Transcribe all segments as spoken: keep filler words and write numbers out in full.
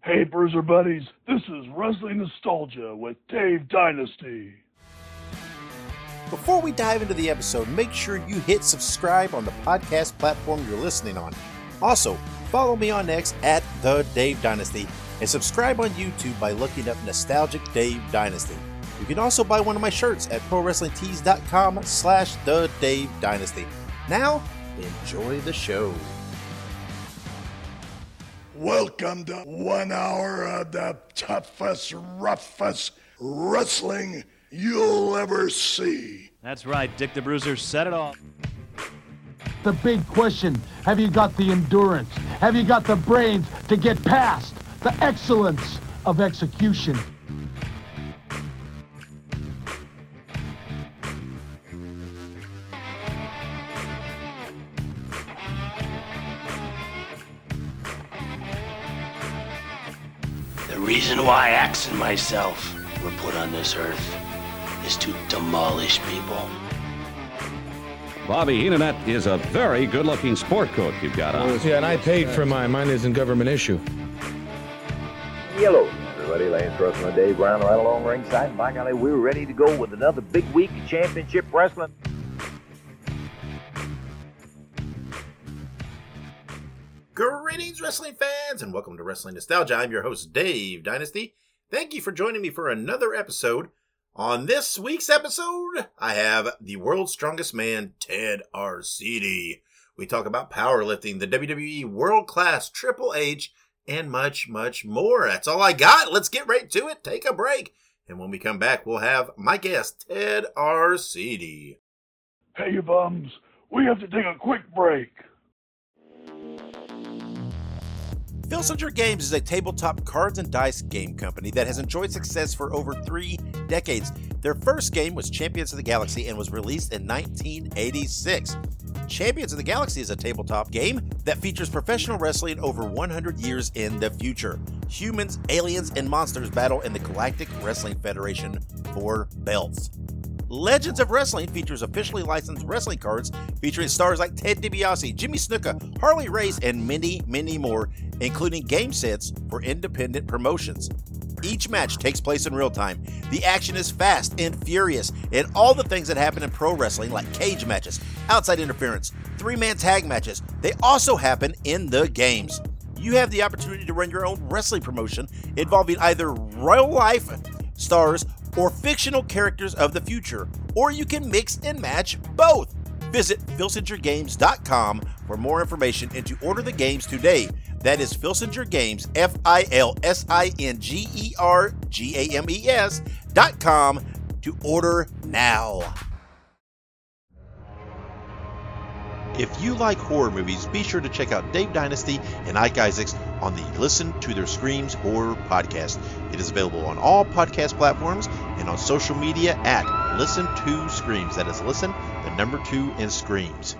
Hey, Bruiser Buddies, this is Wrestling Nostalgia with Dave Dynasty. Before we dive into the episode, make sure you hit subscribe on the podcast platform you're listening on. Also, follow me on X at The Dave Dynasty and subscribe on YouTube by looking up Nostalgic Dave Dynasty. You can also buy one of my shirts at ProWrestlingTees.com slash The Dave Dynasty. Now, enjoy the show. Welcome to one hour of the toughest, roughest wrestling you'll ever see. That's right, Dick the Bruiser said it all. The big question, have you got the endurance? Have you got the brains to get past the excellence of execution? The reason why Axe and myself were put on this earth is to demolish people. Bobby Heenan is a very good-looking sport coat you've got on. Yeah, and I paid for mine. Mine isn't government issue. Yellow, everybody. Lance Russell and Dave Brown right along ringside. And by golly, we're ready to go with another big week of championship wrestling. Greetings, wrestling fans, and welcome to Wrestling Nostalgia. I'm your host, Dave Dynasty. Thank you for joining me for another episode. On this week's episode, I have the world's strongest man, Ted Arcidi. We talk about powerlifting, the W W E World Class, Triple H, and much, much more. That's all I got. Let's get right to it. Take a break. And when we come back, we'll have my guest, Ted Arcidi. Hey, you bums, we have to take a quick break. Filsinger Games is a tabletop cards and dice game company that has enjoyed success for over three decades. Their first game was Champions of the Galaxy and was released in nineteen eighty-six. Champions of the Galaxy is a tabletop game that features professional wrestling over one hundred years in the future. Humans, aliens, and monsters battle in the Galactic Wrestling Federation for belts. Legends of Wrestling features officially licensed wrestling cards featuring stars like Ted DiBiase, Jimmy Snuka, Harley Race, and many, many more, including game sets for independent promotions. Each match takes place in real time. The action is fast and furious, and all the things that happen in pro wrestling, like cage matches, outside interference, three-man tag matches, they also happen in the games. You have the opportunity to run your own wrestling promotion involving either real life stars or fictional characters of the future, or you can mix and match both. Visit Filsinger Games dot com for more information and to order the games today. That is Filsinger Games, F I L S I N G E R G A M E S dot com to order now. If you like horror movies, be sure to check out Dave Dynasty and Ike Isaacs on the Listen to Their Screams Horror Podcast. It is available on all podcast platforms and on social media at Listen to Screams. That is Listen, the number two, and Screams.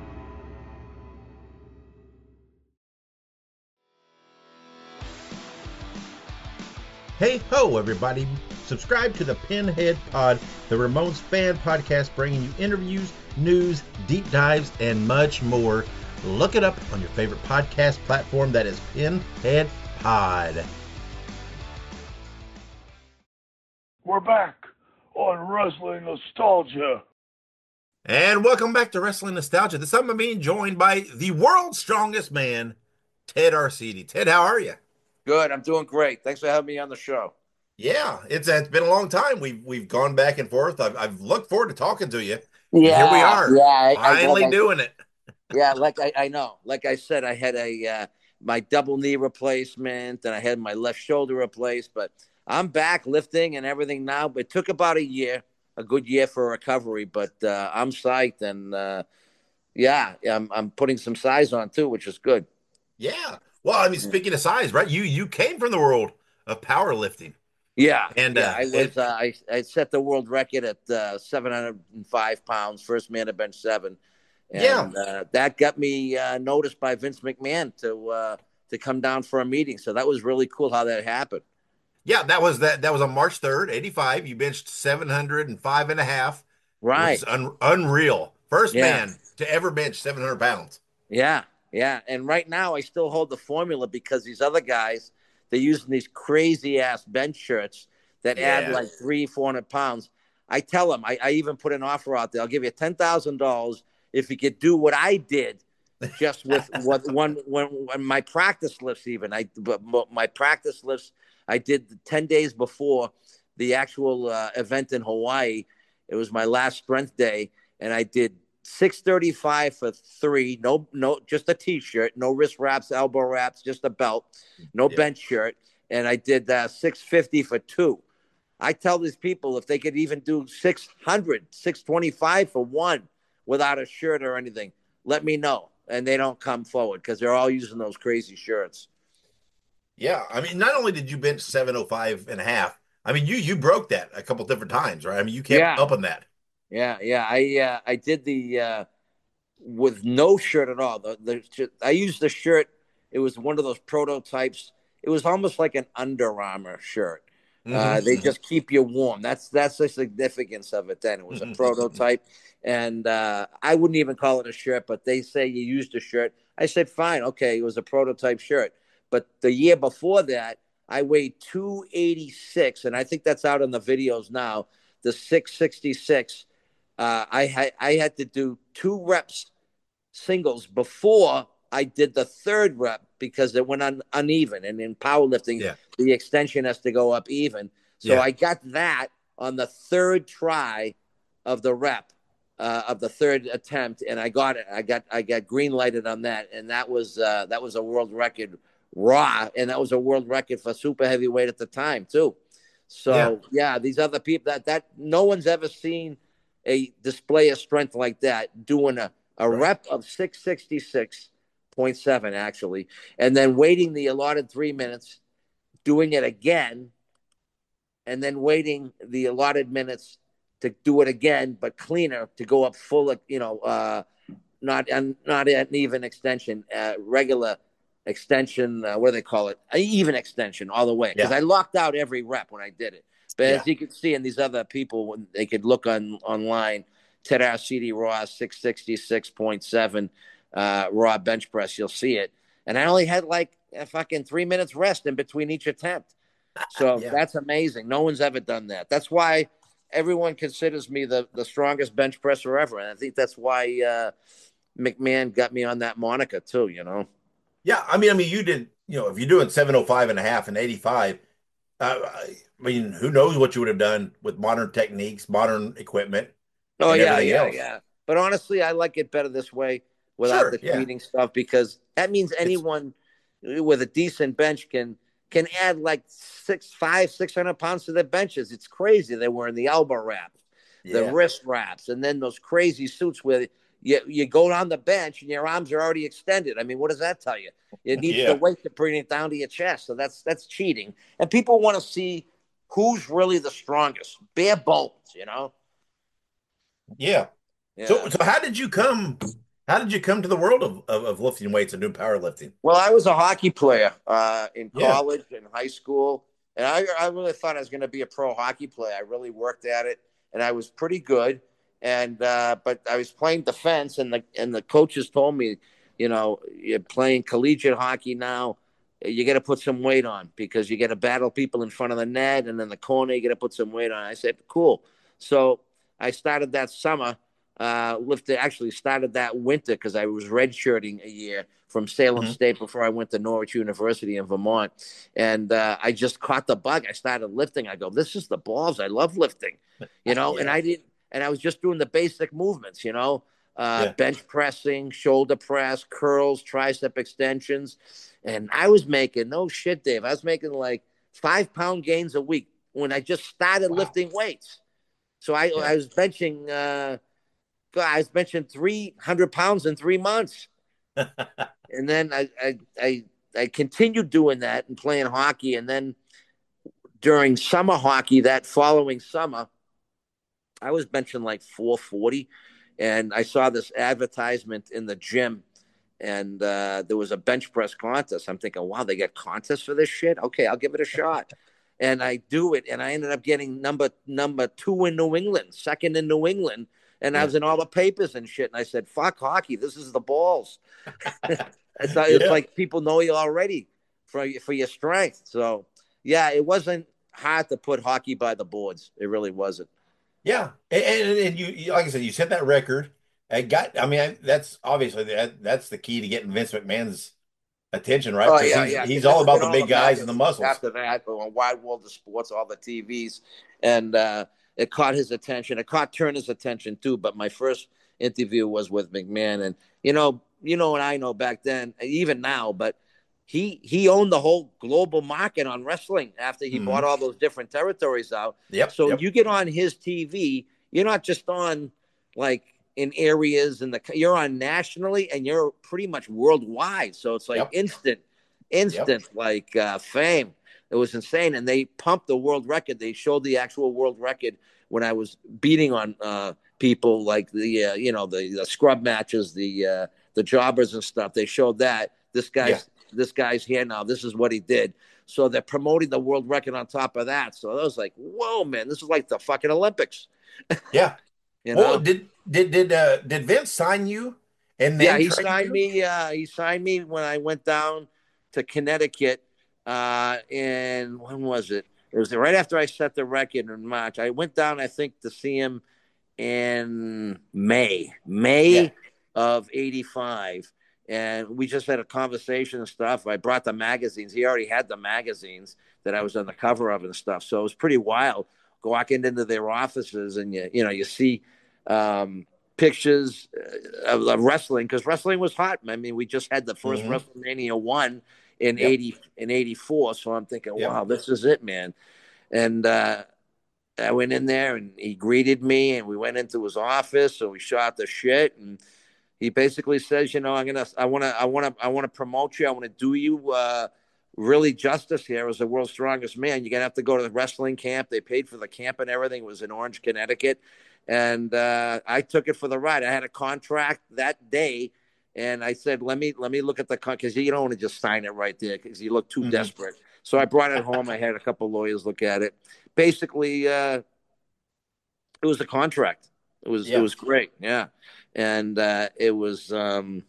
Hey ho, everybody. Subscribe to the Pinhead Pod, the Ramones fan podcast, bringing you interviews, news, deep dives, and much more. Look it up on your favorite podcast platform. That is Pinhead Pod. We're back on Wrestling Nostalgia. And welcome back to Wrestling Nostalgia. This time I'm being joined by the world's strongest man, Ted Arcidi. Ted, how are you? Good. I'm doing great. Thanks for having me on the show. Yeah, it's it's been a long time. We've we've gone back and forth. I've I've looked forward to talking to you. Yeah, here we are. Yeah, I, finally I, I, doing it. Yeah, like I, I know. Like I said, I had a uh, my double knee replacement, and I had my left shoulder replaced. But I'm back lifting and everything now. It took about a year, a good year for recovery. But uh, I'm psyched, and uh, yeah, I'm I'm putting some size on too, which is good. Yeah. Well, I mean, speaking of size, right? You you came from the world of powerlifting. Yeah, and yeah, uh, I was it, uh, I I set the world record at uh, seven hundred five pounds, first man to bench seven, and yeah. uh, that got me uh, noticed by Vince McMahon to uh, to come down for a meeting. So that was really cool how that happened. Yeah, that was that. That was on March third, eighty-five. You benched seven hundred and five and a half. Right, it was un- unreal. First yeah. man to ever bench seven hundred pounds. Yeah, yeah. And right now, I still hold the formula because these other guys they're using these crazy ass bench shirts that Yeah. add like three, four hundred pounds. I tell them, I, I even put an offer out there. I'll give you ten thousand dollars if you could do what I did, just with what one when, when my practice lifts. Even I, but my practice lifts I did ten days before the actual uh, event in Hawaii. It was my last strength day, and I did six thirty-five for three. No, no, just a t-shirt, no wrist wraps, elbow wraps, just a belt, no Yeah. bench shirt, and I did uh, six fifty for two. I tell these people if they could even do six hundred, six twenty-five for one without a shirt or anything, let me know. And they don't come forward because they're all using those crazy shirts. Yeah. I mean, not only did you bench seven oh five and a half, I mean, you you broke that a couple different times, right? I mean, you kept Yeah. up on that. Yeah, yeah. I uh, I did the uh, with no shirt at all. The, the I used the shirt. It was one of those prototypes. It was almost like an Under Armour shirt. Mm-hmm. Uh, they just keep you warm. That's that's the significance of it. Then it was a prototype, and uh, I wouldn't even call it a shirt. But they say you used a shirt. I said fine, okay. It was a prototype shirt. But the year before that, I weighed two eighty-six, and I think that's out in the videos now. The six sixty-six. Uh, I had I had to do two reps singles before I did the third rep because it went un, uneven. And in powerlifting, Yeah. the extension has to go up even. So Yeah. I got that on the third try of the rep uh, of the third attempt, and I got it. I got I got green lighted on that, and that was uh, that was a world record raw, and that was a world record for super heavyweight at the time too. So Yeah. yeah, these other people that that no one's ever seen a display of strength like that, doing a, a Right. rep of six sixty-six point seven actually, and then waiting the allotted three minutes, doing it again, and then waiting the allotted minutes to do it again, but cleaner, to go up full, you know, uh, not and not an even extension, uh, regular extension. Uh, what do they call it? An even extension all the way. Because Yeah. I locked out every rep when I did it. But Yeah. as you can see, in these other people, when they could look on online, Ted Arcidi Raw six sixty-six point seven uh, raw bench press, you'll see it. And I only had like a fucking three minutes rest in between each attempt. So Yeah. that's amazing. No one's ever done that. That's why everyone considers me the, the strongest bench presser ever. And I think that's why uh, McMahon got me on that moniker too, you know? Yeah. I mean, I mean, you did, you know, if you're doing seven oh five and a half and eighty-five, uh, I mean, who knows what you would have done with modern techniques, modern equipment. Oh, and yeah, everything yeah, else. yeah. But honestly, I like it better this way without Sure, the yeah. cheating stuff, because that means anyone with a decent bench can can add like six, five, six hundred pounds to their benches. It's crazy. They were in the elbow wraps, the Yeah. wrist wraps, and then those crazy suits where you you go down the bench and your arms are already extended. I mean, what does that tell you? It needs Yeah. the weight to bring it down to your chest. So that's that's cheating. And people want to see who's really the strongest. Bare bones, you know? Yeah. Yeah. So, so how did you come? How did you come to the world of, of, of lifting weights and doing powerlifting? Well, I was a hockey player uh, in Yeah. college and high school, and I, I really thought I was going to be a pro hockey player. I really worked at it, and I was pretty good. And uh, but I was playing defense, and the and the coaches told me, you know, you're playing collegiate hockey now. You got to put some weight on because you got to battle people in front of the net, and in the corner you got to put some weight on. I said, cool. So I started that summer. Uh, lifted actually started that winter because I was redshirting a year from Salem Mhm. State before I went to Norwich University in Vermont, and uh, I just caught the bug. I started lifting. I go, this is the balls. I love lifting, you know. And Yeah. I didn't, and I was just doing the basic movements, you know, uh, Yeah. bench pressing, shoulder press, curls, tricep extensions, and I was making no shit, Dave. I was making like five pound gains a week when I just started Wow. lifting weights. So I, Yeah. I was benching. Uh, God, I was benching three hundred pounds in three months. And then I, I, I, I continued doing that and playing hockey. And then during summer hockey, that following summer, I was benching like four forty. And I saw this advertisement in the gym, and uh, there was a bench press contest. I'm thinking, wow, they got contests for this shit? Okay, I'll give it a shot. And I do it, and I ended up getting number number two in New England, second in New England. And I Yeah. was in all the papers and shit. And I said, fuck hockey. This is the balls. It's, like, it's Yeah. like people know you already for for your strength. So yeah, it wasn't hard to put hockey by the boards. It really wasn't. Yeah, and, and, and you, you, like I said, you set that record. I got. I mean, I, that's obviously that that's the key to getting Vince McMahon's attention, right? Oh Because yeah, he's, yeah. he's all about the all big guys and the magazines muscles. After that, on Wide World of Sports, all the T Vs, and uh, it caught his attention. It caught Turner's attention too. But my first interview was with McMahon, and you know, you know, and I know back then, even now, but. He he owned the whole global market on wrestling after he mm-hmm. bought all those different territories out. Yep. So yep. you get on his T V, you're not just on like in areas in the you're on nationally and you're pretty much worldwide. So it's like yep. instant, instant yep. like uh, fame. It was insane, and they pumped the world record. They showed the actual world record when I was beating on uh, people like the uh, you know the, the scrub matches, the uh, the jobbers and stuff. They showed that this guy's. Yeah. This guy's here now. This is what he did. So they're promoting the world record on top of that. So I was like, whoa, man, this is like the fucking Olympics. Yeah. you know? Well, did did did uh, did Vince sign you? And then yeah, he signed you? me. Uh, he signed me when I went down to Connecticut. Uh, and when was it? It was right after I set the record in March. I went down, I think, to see him in May, May yeah. of eighty-five. And we just had a conversation and stuff. I brought the magazines. He already had the magazines that I was on the cover of and stuff. So it was pretty wild walking into their offices and, you, you know, you see um, pictures of, of wrestling because wrestling was hot. I mean, we just had the first mm-hmm. WrestleMania one in yep. eighty in eighty-four. So I'm thinking, yep. wow, this is it, man. And uh, I went in there and he greeted me and we went into his office. So we shot the shit and he basically says, you know, I'm gonna, I want to, I want to, I want to promote you. I want to do you uh, really justice here as the world's strongest man. You're gonna have to go to the wrestling camp. They paid for the camp and everything. It was in Orange, Connecticut, and uh, I took it for the ride. I had a contract that day, and I said, let me, let me look at the contract because you don't want to just sign it right there because you look too mm-hmm. desperate. So I brought it home. I had a couple of lawyers look at it. Basically, uh, it was a contract. It was, yeah. it was great. Yeah. And uh, it was, um,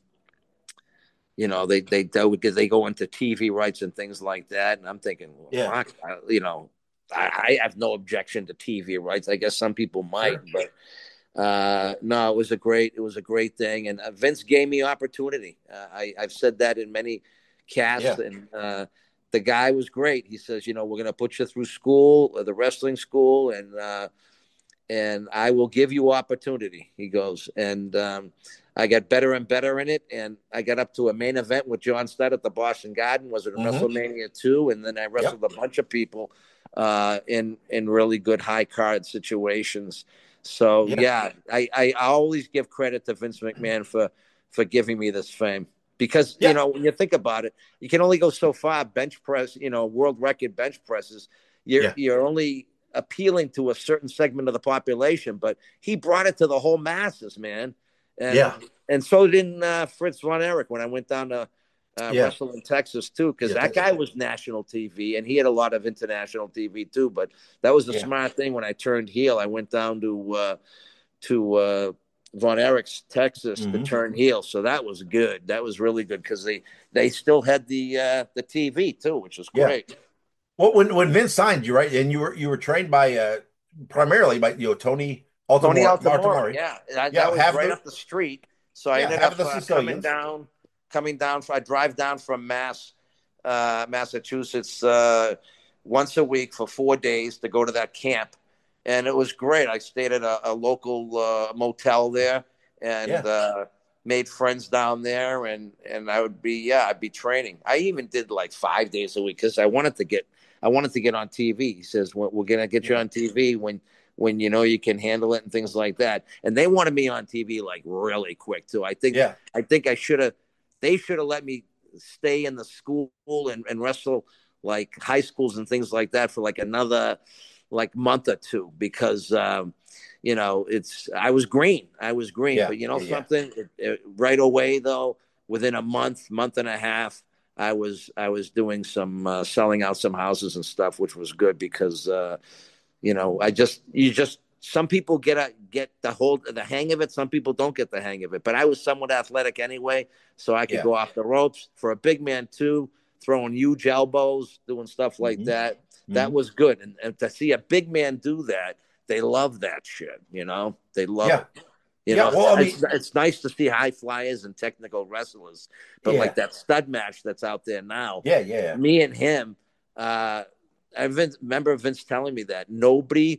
you know, they they because they go into T V rights and things like that, and I'm thinking, well, yeah. fuck, I, you know, I, I have no objection to T V rights. I guess some people might, sure. but uh, no, it was a great, it was a great thing, and uh, Vince gave me opportunity. Uh, I I've said that in many casts, yeah. and uh, the guy was great. He says, you know, we're gonna put you through school, uh, the wrestling school, and. Uh, And I will give you opportunity, he goes. And um, I got better and better in it. And I got up to a main event with John Studd at the Boston Garden. Was it mm-hmm. WrestleMania two? And then I wrestled yep. a bunch of people uh, in in really good high card situations. So, yeah, yeah I, I always give credit to Vince McMahon for, for giving me this fame. Because, yeah. you know, when you think about it, you can only go so far. Bench press, you know, world record bench presses. You're, yeah. you're only – appealing to a certain segment of the population, but he brought it to the whole masses, man. And, yeah. And so did uh, Fritz von Erich when I went down to uh, yeah. wrestle in Texas too, because yeah, that guy was national T V and he had a lot of international T V too. But that was the yeah. smart thing when I turned heel. I went down to uh, to uh, Von Erich's Texas mm-hmm. to turn heel, so that was good. That was really good because they they still had the uh, the T V too, which was great. Yeah. Well, when when Vince signed you, right, and you were you were trained by uh, primarily by you know Tony Altamore, Tony Altamore, yeah, that, yeah, that was right the, up the street. So I yeah, ended up uh, coming down, coming down. I drive down from Mass, uh, Massachusetts, uh, once a week for four days to go to that camp, and it was great. I stayed at a, a local uh, motel there, and. Yeah. Uh, made friends down there, and, and I would be, yeah, I'd be training. I even did like five days a week because I wanted to get, I wanted to get on T V. He says, we're, we're going to get you on T V when, when, you know, you can handle it and things like that. And they wanted me on T V like really quick too. I think, yeah. I think I should have, they should have let me stay in the school and, and wrestle like high schools and things like that for like another like month or two because, um, you know, it's, I was green. I was green, yeah, but you know yeah, something yeah. It, it, right away though, within a month, month and a half, I was, I was doing some, uh, selling out some houses and stuff, which was good because, uh, you know, I just, you just, some people get a, get the whole, the hang of it. Some people don't get the hang of it, but I was somewhat athletic anyway. So I could yeah. go off the ropes for a big man too. throwing huge elbows, doing stuff like Mhm. that. Mm-hmm. That was good. And, and to see a big man do that, they love that shit, you know? They love Yeah. it. You Yeah, know, well, I mean- it's, it's nice to see high flyers and technical wrestlers, but Yeah. like that stud match that's out there now, Yeah, yeah. me and him, uh, I Vince, remember Vince telling me that nobody,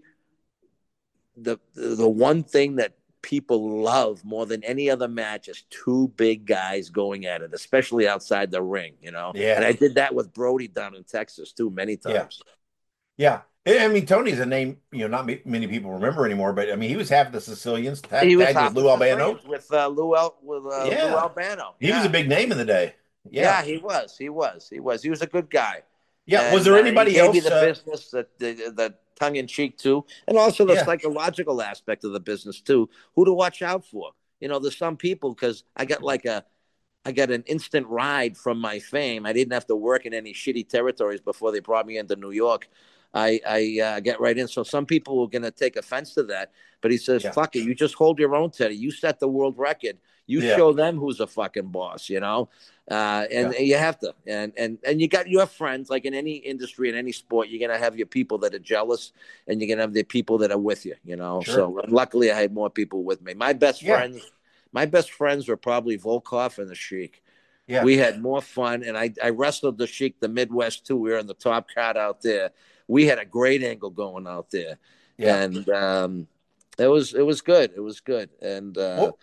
the the one thing that people love more than any other match is two big guys going at it, especially outside the ring, you know? Yeah. And I did that with Brody down in Texas too, many times. Yeah. I mean, Tony's a name, you know, not many people remember anymore, but I mean, he was half the Sicilians. Tag, He was tagged half with the Lou Albano. Sicilians with uh, Lou, Al, with, uh, Yeah. Lou Albano. He yeah. was a big name in the day. Yeah. Yeah. he was. He was. He was. He was a good guy. Yeah. And, was there uh, anybody he gave else? me the uh, business, the, the, the tongue in cheek too, and also the Yeah. psychological aspect of the business too. Who to watch out for? You know, there's some people, because I got like a, I got an instant ride from my fame. I didn't have to work in any shitty territories before they brought me into New York. I, I uh, get right in. So some people are going to take offense to that. But he says, Yeah. fuck it. You just hold your own, Teddy. You set the world record. You Yeah. show them who's a fucking boss, you know? Uh, and Yeah. you have to. And, and, and you got your friends, like in any industry, in any sport, you're going to have your people that are jealous, and you're going to have the people that are with you, you know? Sure. So luckily I had more people with me. My best Yeah. friends, my best friends were probably Volkov and the Sheik. Yeah. We had more fun, and I, I wrestled the Sheik the Midwest too. We were on the top card out there. We had a great angle going out there, Yeah. and um, it was it was good. It was good. And uh, Well,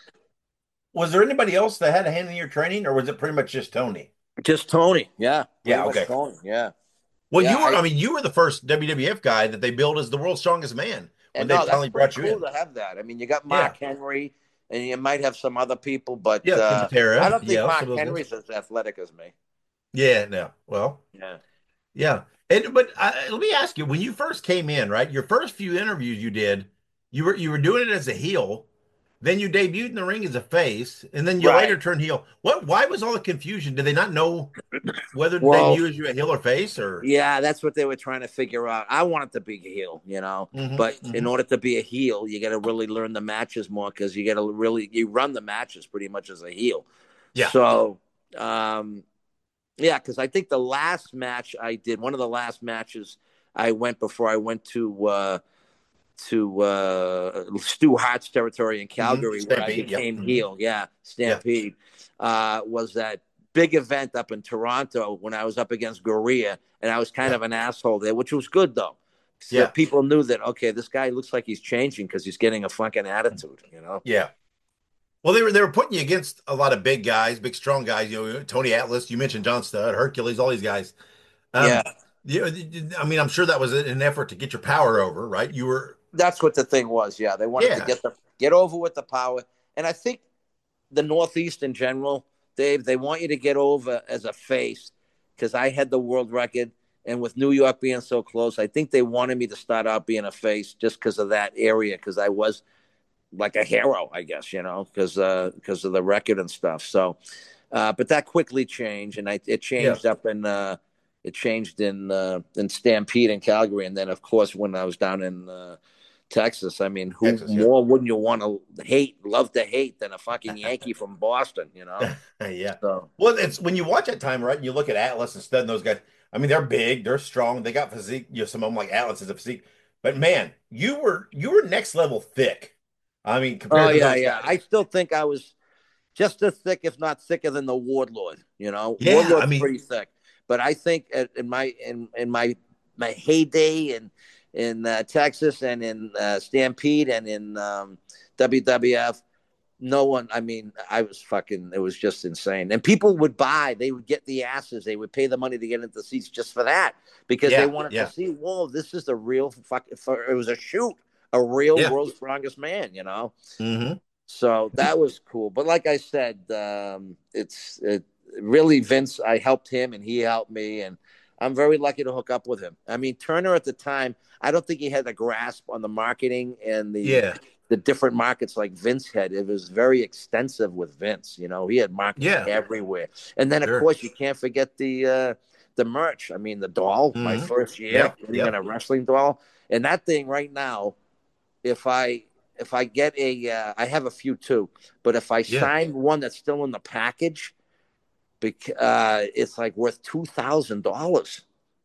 was there anybody else that had a hand in your training, or was it pretty much just Tony? just Tony, yeah, Yeah, Pretty much okay. Tony, yeah. Well, Yeah, you were, I, I- mean, you were the first W W F guy that they billed as the world's strongest man when And they no, finally that's brought pretty you cool in. to have that. I mean, you got Mark Henry, and you might have some other people, but Yeah, uh, Pantera, I don't think yeah, Mark some of those Henry's as athletic as me. Yeah, no. Well, Yeah. yeah. And but uh, let me ask you, when you first came in, right? Your first few interviews you did, you were you were doing it as a heel, then you debuted in the ring as a face, and then you Right. later turned heel. What? Why was all the confusion? Did they not know whether to Well, debut as you a heel or face? Or Yeah, that's what they were trying to figure out. I wanted to be a heel, you know, Mhm, but in mhm. order to be a heel, you got to really learn the matches more, because you got to really you run the matches pretty much as a heel. Yeah. So, um, yeah, because I think the last match I did, one of the last matches I went before I went to uh, to uh, Stu Hart's territory in Calgary, where I Stampede, yep. became Mhm. heel. Yeah, Stampede uh, was that big event up in Toronto when I was up against Gurria, and I was kind Yeah. of an asshole there, which was good though. So Yeah. people knew that, okay, this guy looks like he's changing because he's getting a fucking attitude, you know? Yeah. Well, they were they were putting you against a lot of big guys, big strong guys. You know, Tony Atlas. You mentioned John Studd, Hercules, all these guys. Um, Yeah. You, I mean, I'm sure that was an effort to get your power over, right? You were. That's what the thing was. Yeah, they wanted Yeah. to get the get over with the power, and I think the Northeast in general, Dave, they want you to get over as a face, because I had the world record, and with New York being so close, I think they wanted me to start out being a face just because of that area, because I was like a hero, I guess, you know, because uh, because of the record and stuff. So, uh, but that quickly changed, and I it changed up in. Uh, It changed in uh, in Stampede in Calgary, and then of course when I was down in uh, Texas. I mean, who Texas, yeah. more wouldn't you want to hate, love to hate, than a fucking Yankee from Boston? You know. Yeah. So Well, it's when you watch that time, right? And you look at Atlas and Studd and those guys. I mean, they're big, they're strong, they got physique. You know, some of them like Atlas is a physique. But man, you were you were next level thick. I mean, compared oh to yeah, those yeah. guys. I still think I was just as thick, if not thicker, than the Warlord. You know, Yeah, Warlord's I mean- pretty thick. But I think at, in my in, in my my heyday in in uh, Texas and in uh, Stampede and in um, W W F, no one. I mean, I was fucking. It was just insane. And people would buy. They would get the asses. They would pay the money to get into the seats just for that, because Yeah, they wanted yeah. to see. Whoa, this is the real fuck. For, it was a shoot. A real Yeah. world's strongest man. You know. Mhm. So that was cool. But like I said, um, it's it, really Vince. I helped him and he helped me, and I'm very lucky to hook up with him. I mean, Turner at the time, I don't think he had a grasp on the marketing and the Yeah. the different markets like Vince had. It was very extensive with Vince. You know, he had markets Yeah. everywhere. And then, Sure. of course, you can't forget the uh, the merch. I mean, the doll, my Mhm. first year, Yep, getting yep. a wrestling doll. And that thing right now, if I if I get a, uh, I have a few too, but if I Yeah. sign one that's still in the package, Bec- uh, it's like worth two thousand dollars.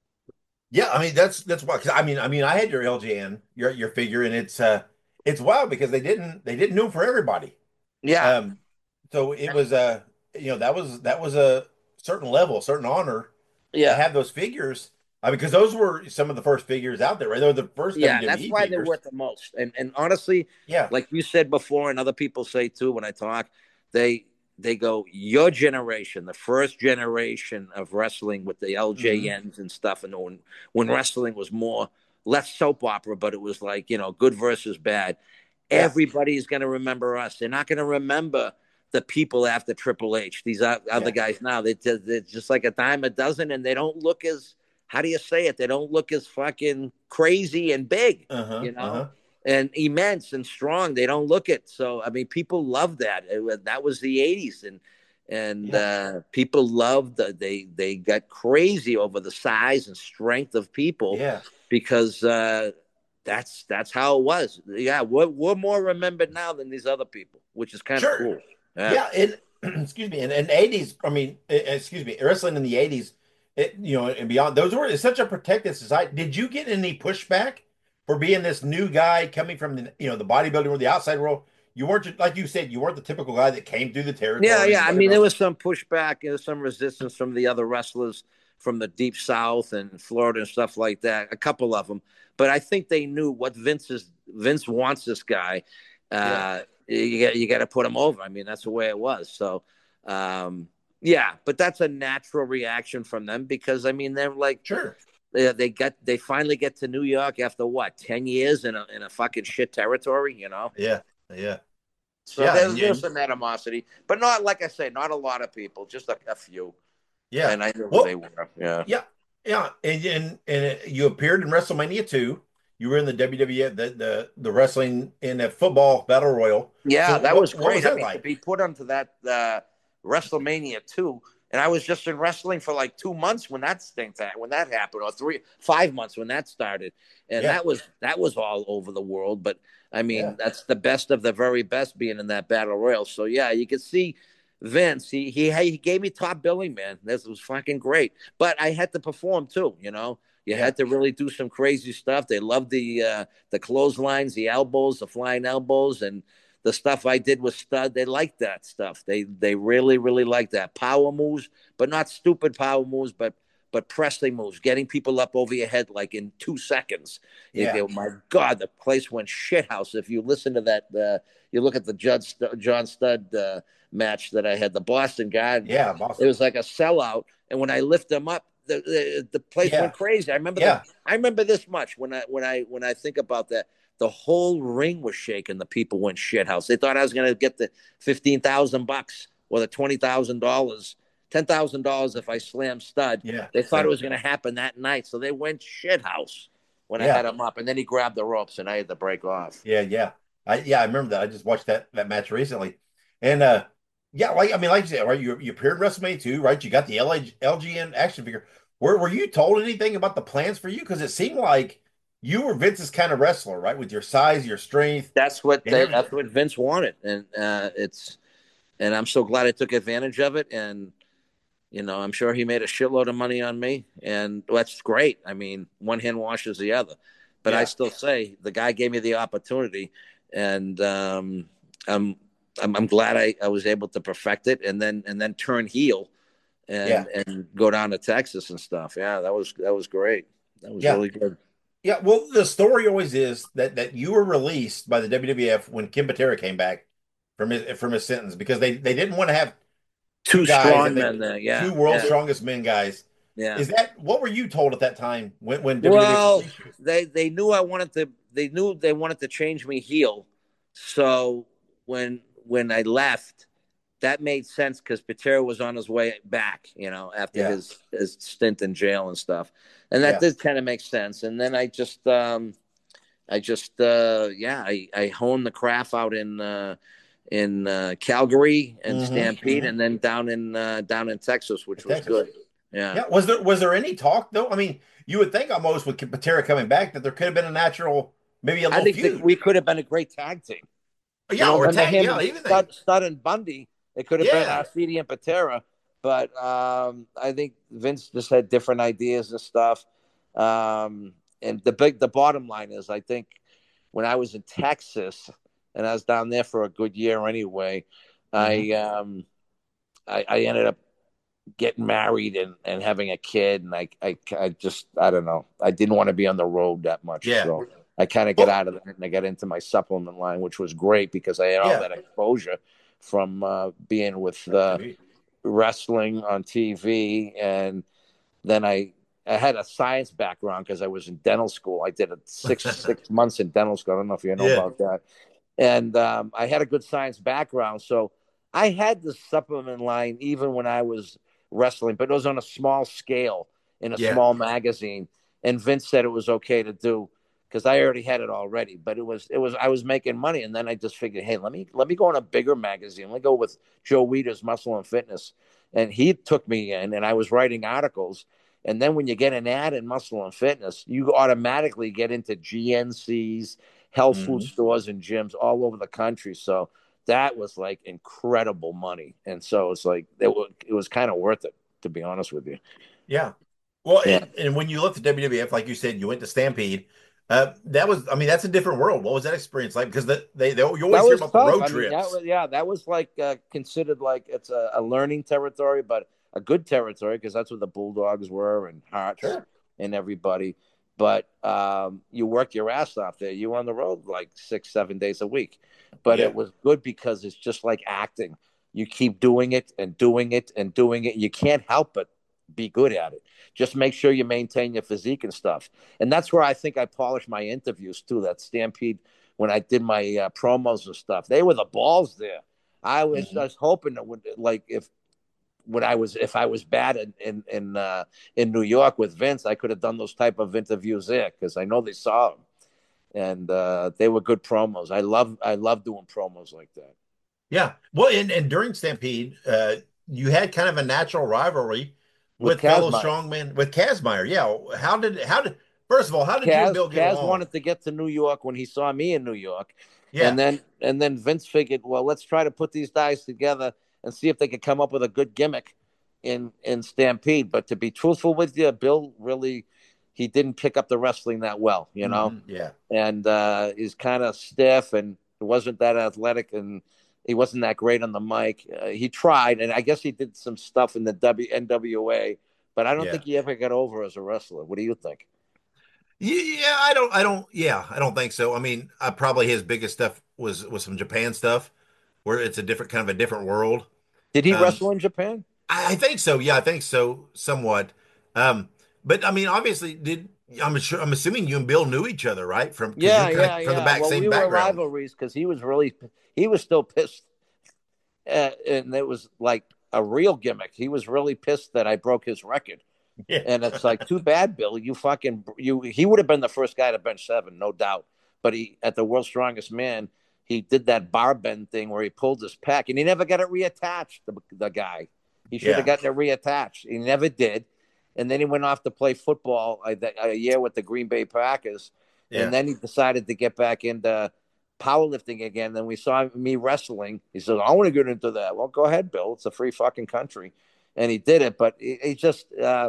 Yeah, I mean that's that's why. Cause I mean, I mean, I had your L J N, your your figure, and it's uh, it's wild because they didn't they didn't do them for everybody. Yeah. Um, so it was uh, you know, that was that was a certain level, a certain honor Yeah. to have those figures. I mean, because those were some of the first figures out there, right? They were the first. Yeah, W W E that's why figures. they're worth the most. And and honestly, Yeah, like you said before, and other people say too when I talk, they they go, your generation, the first generation of wrestling with the L J Ns Mm-hmm. and stuff, and when when wrestling was more less soap opera, but it was like, you know, good versus bad. Yeah. Everybody's going to remember us. They're not going to remember the people after Triple H. These o- other Yeah. guys now, they just, they're just like a dime a dozen, and they don't look as, how do you say it? They don't look as fucking crazy and big, Uh-huh, you know, uh-huh. and immense and strong. They don't look it. So, I mean, people love that. It was, that was the eighties. And, and Yeah. uh, people loved, the, they, they got crazy over the size and strength of people Yeah. because uh, that's, that's how it was. Yeah. We're, we're more remembered now than these other people, which is kind of Sure. cool. Yeah, and excuse me, and in eighties, I mean, eh, excuse me, wrestling in the eighties, it, you know, and beyond, those were it's such a protected society. Did you get any pushback for being this new guy coming from the, you know, the bodybuilding or the outside world? You weren't just, like you said, you weren't the typical guy that came through the territory. Yeah, yeah. I and mean, there whatever. was some pushback, there was some resistance from the other wrestlers from the deep South and Florida and stuff like that. A couple of them, but I think they knew what Vince is. Vince wants this guy. Uh, Yeah. You got you got to put him over. I mean, that's the way it was. So, um, yeah, but that's a natural reaction from them because I mean, they're like, Sure. they, they got they finally get to New York after what ten years in a in a fucking shit territory, you know. Yeah, yeah, So Yeah, there's, and- there's some animosity, but not like I say, not a lot of people, just a, a few. yeah. And I knew Well, who they were. Yeah. Yeah, yeah, and and and you appeared in WrestleMania two. You were in the W W F, the the, the wrestling in a football battle royal. Yeah, So that what- was what great. was that I mean, like? to be put onto that uh, WrestleMania two, and I was just in wrestling for like two months when that stink when that happened, or three, five months when that started, and Yeah. that was that was all over the world. But I mean, Yeah. that's the best of the very best being in that battle royal. So yeah, you could see Vince. He he he gave me top billing, man. This was fucking great. But I had to perform too, you know. You Yeah. had to really do some crazy stuff. They loved the uh, the clotheslines, the elbows, the flying elbows, and the stuff I did with Stud. They liked that stuff. They they really really liked that power moves, but not stupid power moves, but but pressing moves, getting people up over your head like in two seconds. You Yeah. go, my God, the place went shithouse. If you listen to that, uh, you look at the Judd St- John Stud uh, match that I had, the Boston guy. Yeah, Boston. It was like a sellout, and when I lift them up, the the, the place Yeah. went crazy. I remember. Yeah. The, I remember this much when I when I when I think about that. The whole ring was shaking. The people went shithouse. They thought I was going to get the fifteen thousand bucks or the twenty thousand dollars, ten thousand dollars if I slammed Stud. Yeah. They thought it was going to happen that night, so they went shithouse when I Yeah. had him up, and then he grabbed the ropes, and I had to break off. Yeah, yeah. I yeah, I remember that. I just watched that that match recently. And uh yeah, like I mean, like you said, right? You you appeared in WrestleMania two, right? You got the L G N action figure. Were were you told anything about the plans for you? Because it seemed like you were Vince's kind of wrestler, right? With your size, your strength. That's what And they, everything. that's what Vince wanted, and uh, it's and I'm so glad I took advantage of it. And you know, I'm sure he made a shitload of money on me, and that's great. I mean, one hand washes the other, but Yeah. I still say the guy gave me the opportunity, and um, I'm, I'm I'm glad I, I was able to perfect it, and then and then turn heel, and Yeah. and go down to Texas and stuff. Yeah, that was that was great. That was Yeah. really good. Yeah, well, the story always is that that you were released by the W W F when Ken Patera came back from his from his sentence because they they didn't want to have Two guys strong and they- men there. Yeah, two world's yeah. strongest men guys. Yeah. Is that what were you told at that time when when W W F Well, released you? they they knew I wanted to. They knew they wanted to change me heel. So when when I left, that made sense because Patera was on his way back. You know, after Yeah. his his stint in jail and stuff, and that Yeah. did kind of make sense. And then I just, um, I just, uh, yeah, I I honed the craft out in. Uh, in uh, Calgary and Mhm, Stampede, mhm. and then down in uh, down in Texas, which was Texas. good. Yeah. Yeah, was there was there any talk though? I mean, you would think almost with Patera coming back that there could have been a natural, maybe a I little think feud. that we could have been a great tag team. yeah, You know, or remember tag, him yeah, and even Stud, Stud and Bundy. It could have been Yeah. Arcidi and Patera, but um, I think Vince just had different ideas and stuff. Um, and the big, the bottom line is, I think when I was in Texas and I was down there for a good year anyway, mm-hmm. I, um, I, I ended up getting married and, and having a kid. And I, I, I just, I don't know. I didn't want to be on the road that much. Yeah. So I kind of got out of that and I got into my supplement line, which was great because I had all yeah. that exposure from uh, being with uh, wrestling on T V. And then I, I had a science background because I was in dental school. I did a six six months in dental school. I don't know if you know yeah. about that. And um, I had a good science background. So I had the supplement line even when I was wrestling, but it was on a small scale in a yeah. small magazine. And Vince said it was okay to do because I already had it already. But it was it was I was making money. And then I just figured, hey, let me let me go on a bigger magazine. Let me go with Joe Weider's Muscle and Fitness. And he took me in, and I was writing articles. And then when you get an ad in Muscle and Fitness, you automatically get into G N Cs, health mm-hmm. food stores, and gyms all over the country. So that was like incredible money. And so it's like it was, it was kind of worth it, to be honest with you. Yeah. Well, yeah. And, and when you looked at W W F, like you said, you went to Stampede. Uh, that was, I mean, that's a different world. What was that experience like? Because the, they, they, you always hear about tough. the road I trips. Mean, that was, yeah, that was like uh, considered like it's a, a learning territory, but a good territory because that's where the Bulldogs were and Hearts sure. and everybody. But um, you work your ass off there. You were on the road like six, seven days a week. But yeah. it was good because it's just like acting. You keep doing it and doing it and doing it. You can't help but be good at it. Just make sure you maintain your physique and stuff. And that's where I think I polished my interviews too. That Stampede, when I did my uh, promos and stuff, they were the balls there. I was mm-hmm. just hoping that would, like if when I was if I was bad in in in, uh, in New York with Vince, I could have done those type of interviews there because I know they saw them, and uh, they were good promos. I love I love doing promos like that. Yeah, well, and, and during Stampede, uh, you had kind of a natural rivalry with, with fellow strongman with Kazmaier. Yeah, how did how did first of all how did Kaz, you and Bill get Kaz along? wanted to get to New York when he saw me in New York, yeah, and then and then Vince figured, well, let's try to put these guys together and see if they could come up with a good gimmick in, in Stampede. But to be truthful with you, Bill really, he didn't pick up the wrestling that well, you know? Mm-hmm, yeah. And uh, he's kind of stiff and wasn't that athletic and he wasn't that great on the mic. Uh, he tried, and I guess he did some stuff in the w- N W A, but I don't yeah. think he ever got over as a wrestler. What do you think? Yeah, I don't, I don't, yeah, I don't think so. I mean, I probably his biggest stuff was, was some Japan stuff where it's a different kind of a different world. Did he um, wrestle in Japan? I, I think so. Yeah, I think so, somewhat. Um, but I mean, obviously, did I'm sure I'm assuming you and Bill knew each other, right? From yeah, you yeah, from yeah. the back, well, same we background. were rivalries because he was really he was still pissed, uh, and it was like a real gimmick. He was really pissed that I broke his record, yeah. and it's like too bad, Bill. You fucking you. He would have been the first guy to bench seven, no doubt. But he at the World's Strongest Man. He did that bar bend thing where he pulled his pec, and he never got it reattached, the, the guy. He should yeah. have gotten it reattached. He never did. And then he went off to play football a, a year with the Green Bay Packers. Yeah. And then he decided to get back into powerlifting again. Then we saw me wrestling. He said, I want to get into that. Well, go ahead, Bill. It's a free fucking country. And he did it. But he, he just uh,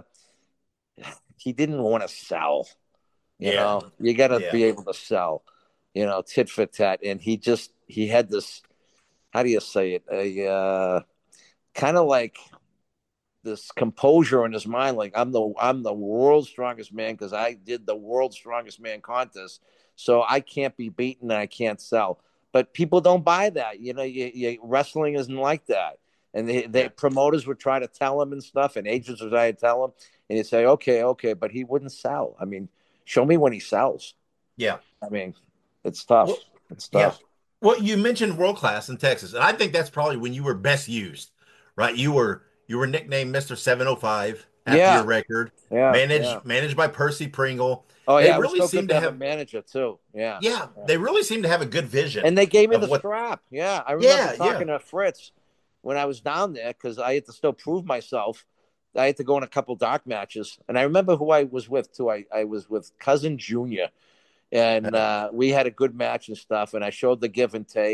– he didn't want to sell. You yeah. know, you got to yeah. be able to sell. You know, tit for tat. And he just, he had this, how do you say it? A uh, kind of like this composure in his mind. Like I'm the, I'm the world's strongest man because I did the world's strongest man contest. So I can't be beaten and I can't sell. But people don't buy that. You know, you, you, wrestling isn't like that. And the they, promoters would try to tell him and stuff, and agents would try to tell him. And he'd say, okay, okay. But he wouldn't sell. I mean, show me when he sells. Yeah. I mean, it's tough. Well, it's tough. Yeah. Well, you mentioned world class in Texas, and I think that's probably when you were best used, right? You were you were nicknamed Mister seven oh five after yeah. your record, yeah, managed yeah. managed by Percy Pringle. Oh they yeah, really it was so seemed good to to have, have a manager too. Yeah. yeah, yeah, they really seem to have a good vision. And they gave me the what... strap. Yeah, I remember yeah, talking yeah. to Fritz when I was down there because I had to still prove myself. I had to go in a couple dark matches, and I remember who I was with too. I I was with Cousin Junior. And uh, we had a good match and stuff, and I showed the give and take.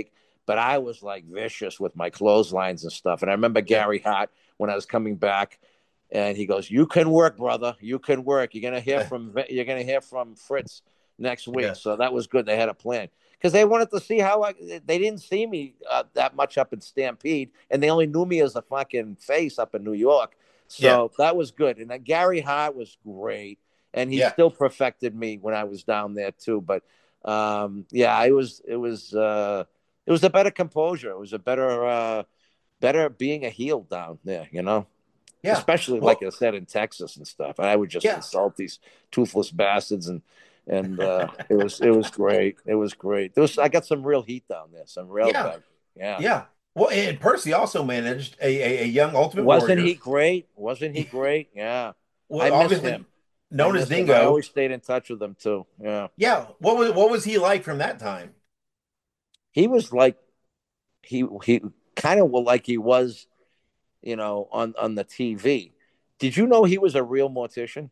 but I was like vicious with my clotheslines and stuff. And I remember Gary Hart when I was coming back, and he goes, "You can work, brother. You can work. You're gonna hear from you're gonna hear from Fritz next week." Yeah. So that was good. They had a plan because they wanted to see how I. They didn't see me uh, that much up in Stampede, and they only knew me as a fucking face up in New York. So yeah. that was good. And uh, Gary Hart was great, and he yeah. still perfected me when I was down there too. But um, yeah, it was it was uh, it was a better composure. It was a better uh, better being a heel down there, you know. Yeah. Especially well, like I said in Texas and stuff. I would just yeah. insult these toothless bastards, and and uh, it was it was great. It was great. There was I got some real heat down there. Some real yeah. bad. Yeah. Yeah. Well, and Percy also managed a a, a young Ultimate Wasn't Warrior. he great? Wasn't he great? Yeah. Well, I miss him. Known as Dingo. Him. I always stayed in touch with him too. Yeah. Yeah. What was what was he like from that time? He was like he he kind of like he was, you know, on, on the T V. Did you know he was a real mortician?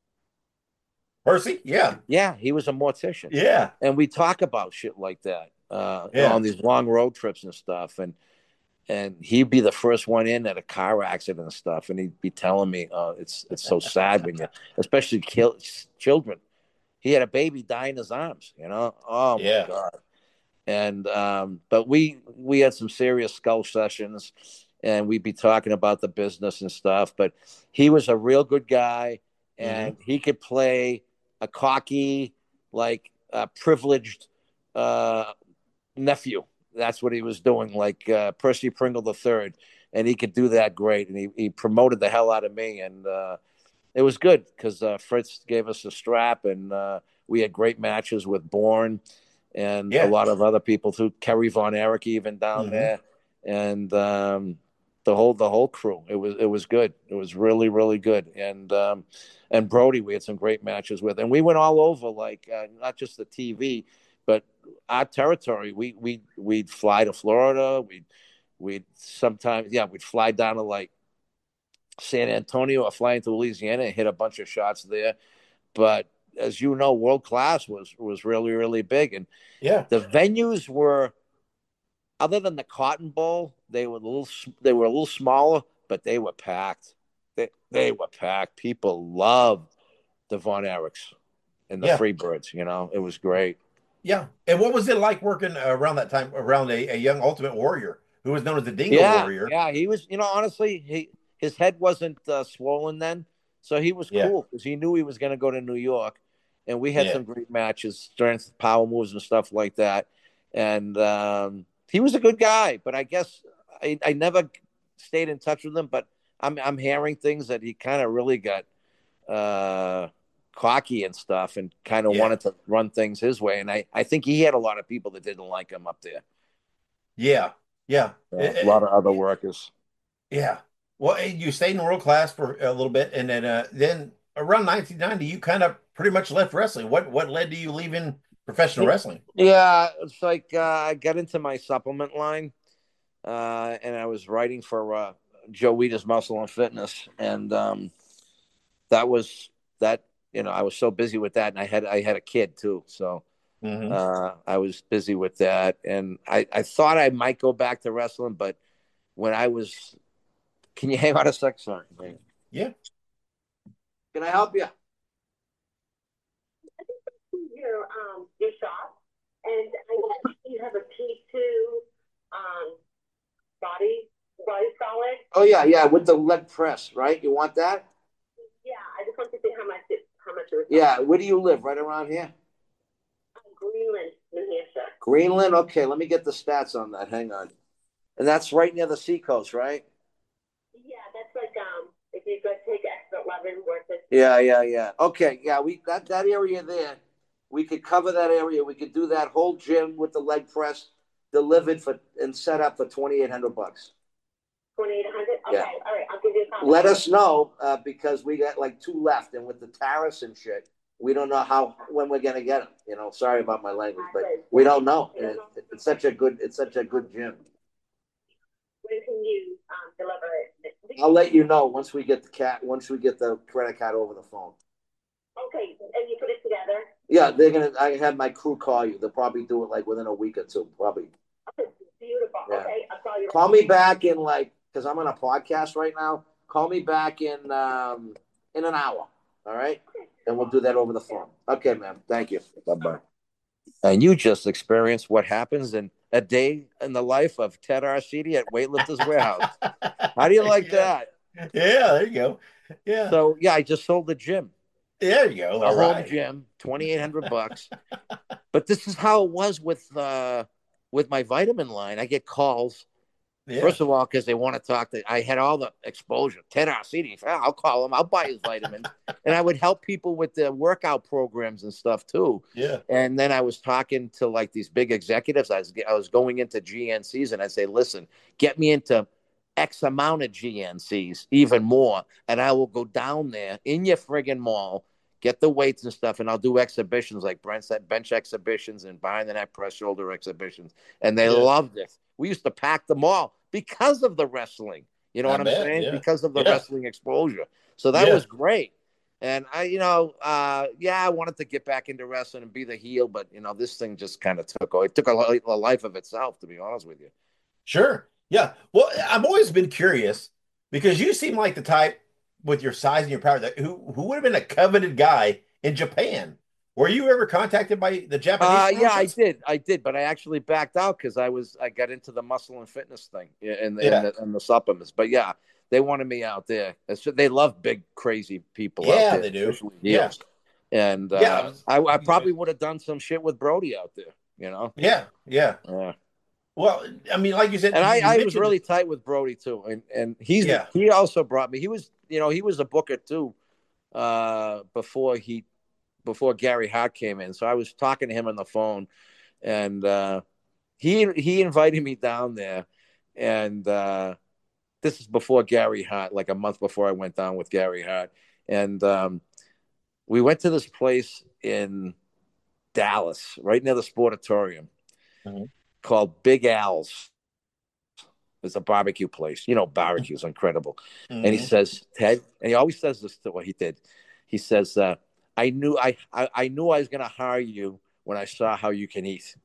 Percy? Yeah. Yeah, he was a mortician. Yeah. And we talk about shit like that uh, yeah. on these long road trips and stuff. And and he'd be the first one in at a car accident and stuff. And he'd be telling me, oh, it's it's so sad when you, especially kill, children. He had a baby die in his arms, you know? Oh, yeah. my God. And, um, but we, we had some serious skull sessions, and we'd be talking about the business and stuff. But he was a real good guy, and mm-hmm. he could play a cocky, like uh, privileged uh, nephew. That's what he was doing, like uh, Percy Pringle the Third, and he could do that great. And he, he promoted the hell out of me, and uh, it was good because uh, Fritz gave us a strap, and uh, we had great matches with Bourne and yeah. a lot of other people too. Kerry Von Erich even down mm-hmm. there, and um, the whole the whole crew. It was it was good. It was really really good. And um, and Brody, we had some great matches with, and we went all over, like uh, not just the T V, but our territory. We we we'd fly to Florida. We'd we'd sometimes yeah we'd fly down to like San Antonio or fly into Louisiana and hit a bunch of shots there. But as you know, World Class was was really really big, and yeah, the venues were, other than the Cotton Bowl, they were a little they were a little smaller, but they were packed. They they were packed. People loved the Von Erichs and the yeah. Freebirds. You know, it was great. Yeah, and what was it like working around that time around a, a young Ultimate Warrior who was known as the Dingo yeah, Warrior? Yeah, he was. You know, honestly, he his head wasn't uh, swollen then, so he was yeah. cool because he knew he was going to go to New York. And we had yeah. some great matches, strength, power moves, and stuff like that. And um, he was a good guy, but I guess I, I never stayed in touch with him. But I'm I'm hearing things that he kind of really got uh, cocky and stuff, and kind of yeah. wanted to run things his way. And I, I think he had a lot of people that didn't like him up there. Yeah, yeah, uh, a lot of other workers. Yeah. Well, you stayed in World Class for a little bit, and then uh, then around nineteen ninety, you kind of pretty much left wrestling. What what led to you leaving professional wrestling? Yeah, it's like uh, I got into my supplement line, uh, and I was writing for uh, Joe Weider's Muscle and Fitness, and um, that was that. You know, I was so busy with that, and I had I had a kid too, so mm-hmm. uh, I was busy with that, and I, I thought I might go back to wrestling, but when I was, can you hang on a sec? Sorry. Yeah. Can I help you? Your um your shop, and I know you have a P two um body body solid. Oh yeah, yeah, with the leg press, right? You want that? Yeah, I just want to see how much it how much it was. Yeah, where do you live? Right around here? Um, Greenland, New Hampshire. Greenland. Okay, let me get the stats on that. Hang on. And that's right near the seacoast, right? Yeah, that's like um. If you go take extra eleven worth it. Yeah, yeah, yeah. Okay, yeah, we that that area there, we could cover that area. We could do that whole gym with the leg press delivered for and set up for twenty eight hundred bucks. Twenty eight hundred. Okay, yeah. All right, I'll give you a call. Let us know uh, because we got like two left, and with the tariffs and shit, we don't know how when we're gonna get them. You know, sorry about my language, but we don't know. It, it's such a good, it's such a good gym. When can you um, deliver it? I'll let you know once we get the cat. Once we get the credit card over the phone. Okay, and you put it together. Yeah, they're gonna. I have my crew call you. They'll probably do it like within a week or two, probably. Okay. Do you call me back in like, because I'm on a podcast right now. Call me back in um, in an hour. All right, and we'll do that over the phone. Okay, man. Thank you. Bye bye. And you just experienced what happens in a day in the life of Ted Arcidi at Weightlifters Warehouse. How do you like yeah. that? Yeah, there you go. Yeah. So yeah, I just sold the gym. There you go. A All home right. gym, twenty-eight hundred bucks. But this is how it was with uh, with my vitamin line. I get calls. Yeah. First of all, because they want to talk to, I had all the exposure. Ted Arcidi, I'll call him. I'll buy his vitamins. And I would help people with the workout programs and stuff too. Yeah. And then I was talking to like these big executives. I was, I was going into G N Cs and I say, listen, get me into X amount of G N Cs, even more. And I will go down there in your friggin' mall, get the weights and stuff, and I'll do exhibitions like Brent said, bench exhibitions and behind the neck press shoulder exhibitions. And they Yeah. loved it. We used to pack the mall because of the wrestling. You know I what I'm bet, saying? yeah. Because of the Yeah. wrestling exposure. So that Yeah. was great. And I, you know, uh, yeah, I wanted to get back into wrestling and be the heel, but you know, this thing just kind of took, it took a, li- a life of itself, to be honest with you. Sure. Yeah. Well, I've always been curious because you seem like the type with your size and your power that who, who would have been a coveted guy in Japan. Were you ever contacted by the Japanese? Uh, yeah, I promotions? did. I did, but I actually backed out because I was I got into the muscle and fitness thing and, Yeah. and, the, and the supplements. But yeah, they wanted me out there. It's, they love big, crazy people Yeah, out there. they do. especially Yeah. heels. And uh, Yeah. I, I probably would have done some shit with Brody out there, you know? Yeah. Yeah. Yeah. Well, I mean, like you said, And you I, I was mentioned- really tight with Brody too. And and he's Yeah. he also brought me. He was you know he was a booker too uh, before he before Gary Hart came in. So I was talking to him on the phone, and uh, he he invited me down there. And uh, this is before Gary Hart, like a month before I went down with Gary Hart. And um, we went to this place in Dallas, right near the Sportatorium, Mhm. called Big Al's. It's a barbecue place. You know, barbecue's incredible. And he Mhm. says, Ted, and he always says this to what he did. He says, uh, I knew I, I I knew I was gonna hire you when I saw how you can eat.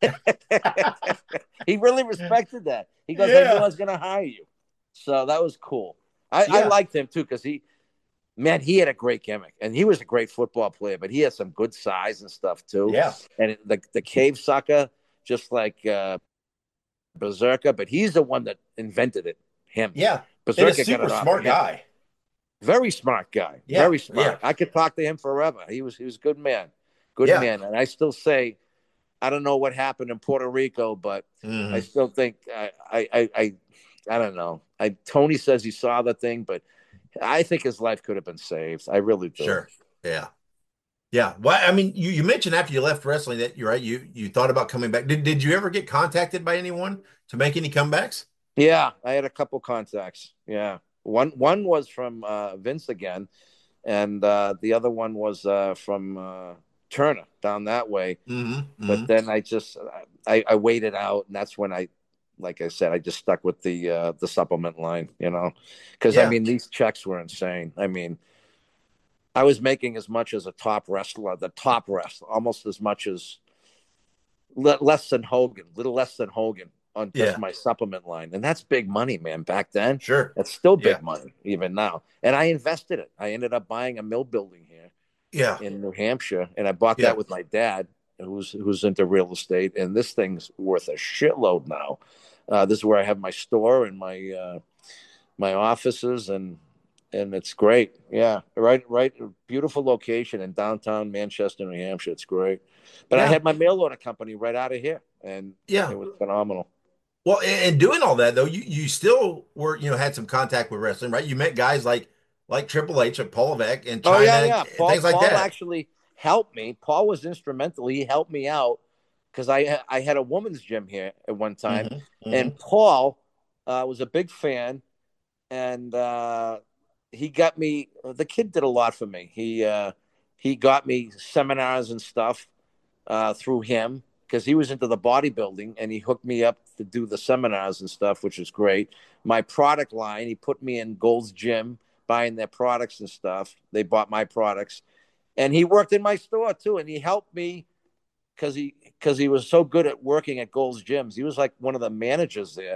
He really respected that. He goes, I Yeah. knew I was gonna hire you. So that was cool. I, I Yeah. liked him too, because he man, he had a great gimmick, and he was a great football player, but he had some good size and stuff too. Yeah. And the the cave sucker, just like uh, Berserker, but he's the one that invented it. Him. Yeah. And Berserker a got super it off smart of him. guy. Very smart guy. Yeah, Very smart. yeah. I could talk to him forever. He was he was a good man. Good Yeah. man. And I still say, I don't know what happened in Puerto Rico, but Mhm. I still think I I I I, I don't know. I Tony says he saw the thing, but I think his life could have been saved. I really do. Sure. Yeah. Yeah. Well, I mean, you, you mentioned after you left wrestling that you're right. You you thought about coming back. Did did you ever get contacted by anyone to make any comebacks? Yeah, I had a couple contacts. Yeah. One one was from uh, Vince again, and uh, the other one was uh, from uh, Turner down that way. Mm-hmm. But then I just I, I waited out, and that's when I, like I said, I just stuck with the uh, the supplement line, you know, because Yeah. I mean these checks were insane. I mean, I was making as much as a top wrestler, the top wrestler, almost as much as le- less than Hogan, little less than Hogan on just Yeah. my supplement line, and that's big money, man. Back then, Sure. that's still big Yeah. money even now. And I invested it. I ended up buying a mill building here Yeah. in New Hampshire, and I bought Yeah. that with my dad, who's who's into real estate. And this thing's worth a shitload now. Uh, this is where I have my store and my uh, my offices, and and it's great. Yeah, right, right. Beautiful location in downtown Manchester, New Hampshire. It's great. But I Yeah. had my mail order company right out of here, and Yeah. it was phenomenal. Well, and, and doing all that though, you you still were you know had some contact with wrestling, right? You met guys like like Triple H and Paul Levesque and China Oh yeah, yeah. and Paul, things like Paul that. actually helped me. Paul was instrumental. He helped me out because I I had a woman's gym here at one time, Mhm, mhm. and Paul uh, was a big fan, and uh, he got me. The kid did a lot for me. He uh, he got me seminars and stuff uh, through him because he was into the bodybuilding, and he hooked me up to do the seminars and stuff, which is great. My product line, he put me in Gold's Gym, buying their products and stuff. They bought my products, and he worked in my store too, and he helped me because he because he was so good at working at Gold's Gyms. He was like one of the managers there,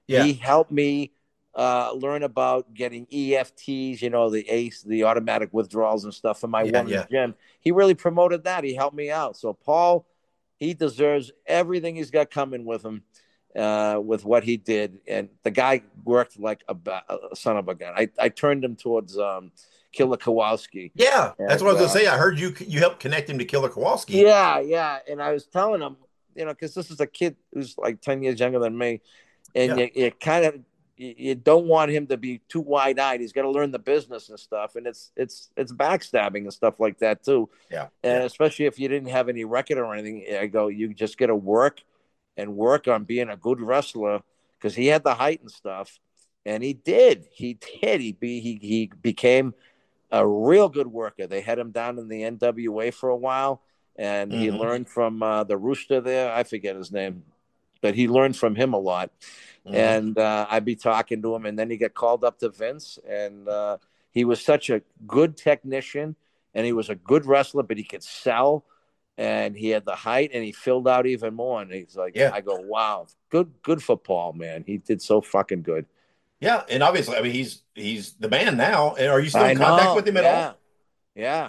Yeah. He helped me uh, learn about getting E F Ts, you know, the ACE, the automatic withdrawals and stuff for my Yeah, woman's yeah. gym. He really promoted that. He helped me out. So Paul, he deserves everything he's got coming with him, uh, with what he did. And the guy worked like a, a son of a gun. I, I turned him towards um, Killer Kowalski. Yeah, that's And, what I was going uh, to say. I heard you you helped connect him to Killer Kowalski. Yeah, yeah. And I was telling him, you know, because this is a kid who's like ten years younger than me. And Yeah. you, you kind of you, you don't want him to be too wide-eyed. He's got to learn the business and stuff. And it's it's it's backstabbing and stuff like that too. Yeah. And yeah. especially if you didn't have any record or anything, I go, you just got to work and work on being a good wrestler, because he had the height and stuff, and he did. He did. He be he he became a real good worker. They had him down in the N W A for a while, and mm-hmm. he learned from uh, the Rooster there. I forget his name, but he learned from him a lot. Mm-hmm. And uh, I'd be talking to him, and then he got called up to Vince, and uh, he was such a good technician, and he was a good wrestler, but he could sell, and he had the height, and he filled out even more. And he's like, yeah. I go, wow, good, good for Paul, man. He did so fucking good. Yeah, and obviously, I mean, he's he's the man now. And are you still I in contact know. with him at yeah. all? Yeah,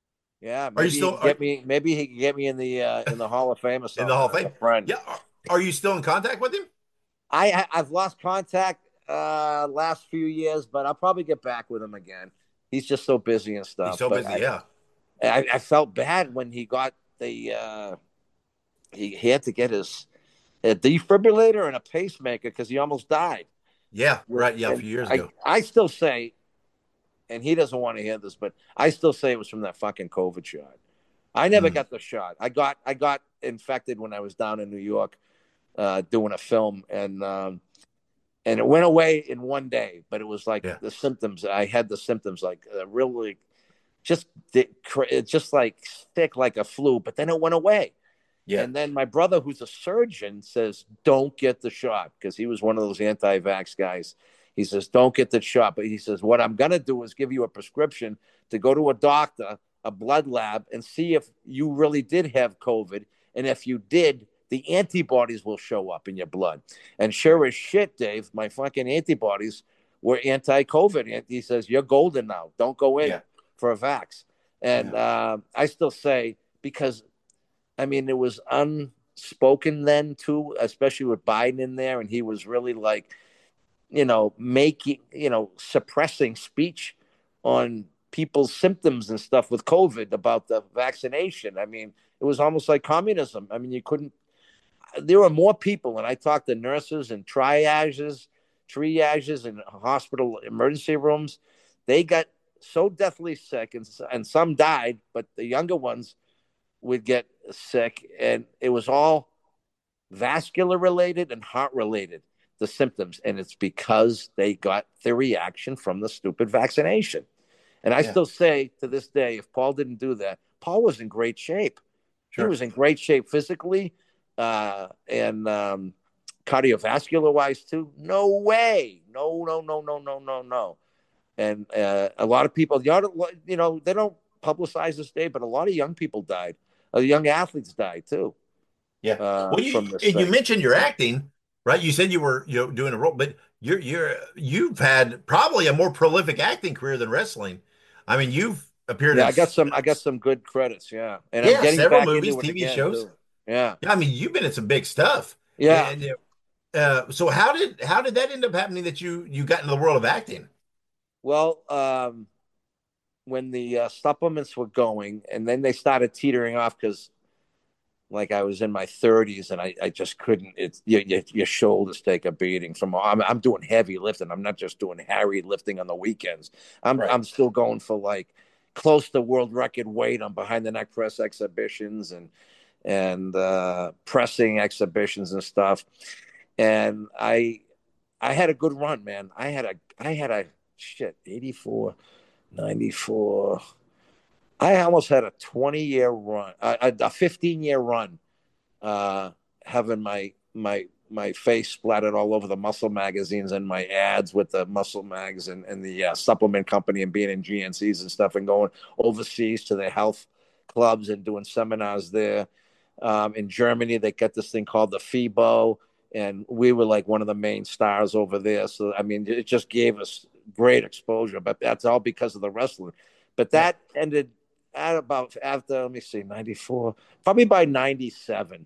yeah. Maybe Are you still he can get are, me? Maybe he can get me in the uh, in the Hall of Fame or something. in the Hall of Fame? Friend. Yeah. Are, are you still in contact with him? I I've lost contact uh, last few years, but I'll probably get back with him again. He's just so busy and stuff. He's so but busy, I, yeah. I, I felt bad when he got the uh, he, he had to get his a defibrillator and a pacemaker because he almost died. Yeah, right. Yeah, and a few years I, ago. I still say, and he doesn't want to hear this, but I still say it was from that fucking COVID shot. I never mm. got the shot. I got I got infected when I was down in New York uh, doing a film, and um, and it went away in one day. But it was like yeah. the symptoms. I had the symptoms like uh, really just just like thick like a flu, but then it went away. Yeah. And then my brother, who's a surgeon, says, don't get the shot, because he was one of those anti-vax guys. He says, don't get the shot. But he says, what I'm going to do is give you a prescription to go to a doctor, a blood lab, and see if you really did have COVID. And if you did, the antibodies will show up in your blood. And sure as shit, Dave, my fucking antibodies were anti-COVID. And he says, you're golden now. Don't go in yeah. for a vax. And yeah. uh, I still say, because I mean, it was unspoken then, too, especially with Biden in there. And he was really like, you know, making, you know, suppressing speech on people's symptoms and stuff with COVID about the vaccination. I mean, it was almost like communism. I mean, you couldn't, there were more people. And I talked to nurses and triages, triages in hospital emergency rooms. They got so deathly sick, and, and some died, but the younger ones would get sick, and it was all vascular related and heart related, the symptoms, and it's because they got the reaction from the stupid vaccination. And I yeah. still say to this day, if Paul didn't do that, Paul was in great shape. Sure. He was in great shape physically uh, and um, cardiovascular wise too. No way. No, no, no, no, no, no, no. And uh, a lot of people, you know, they don't publicize this day, but a lot of young people died. Uh, young athletes died too. Yeah. Uh, well, you, you mentioned your acting, right? You said you were you know doing a role, but you're you're you've had probably a more prolific acting career than wrestling. I mean, you've appeared. Yeah, in, I got some. I got some good credits. Yeah, and yeah, I'm getting several back movies, into it T V again, shows. Too. Yeah. Yeah, I mean, you've been in some big stuff. Yeah. And, uh, so how did how did that end up happening that you you got into the world of acting? Well, um, when the uh, supplements were going, and then they started teetering off because, like, I was in my thirties and I, I just couldn't. It's your, your, your shoulders take a beating. From I'm I'm doing heavy lifting. I'm not just doing Harry lifting on the weekends. I'm right. I'm still going for like close to world record weight on behind the neck press exhibitions and and uh, pressing exhibitions and stuff. And I I had a good run, man. I had a I had a shit eighty-four, ninety-four. I almost had a twenty-year run, a, a fifteen-year run, uh, having my my my face splattered all over the muscle magazines and my ads with the muscle mags and, and the uh, supplement company and being in G N Cs and stuff and going overseas to the health clubs and doing seminars there. Um, in Germany, they got this thing called the FIBO. and we were like one of the main stars over there. So I mean, it just gave us great exposure. But that's all because of the wrestling. But that yeah. ended at about after let me see, ninety-four, probably by ninety-seven.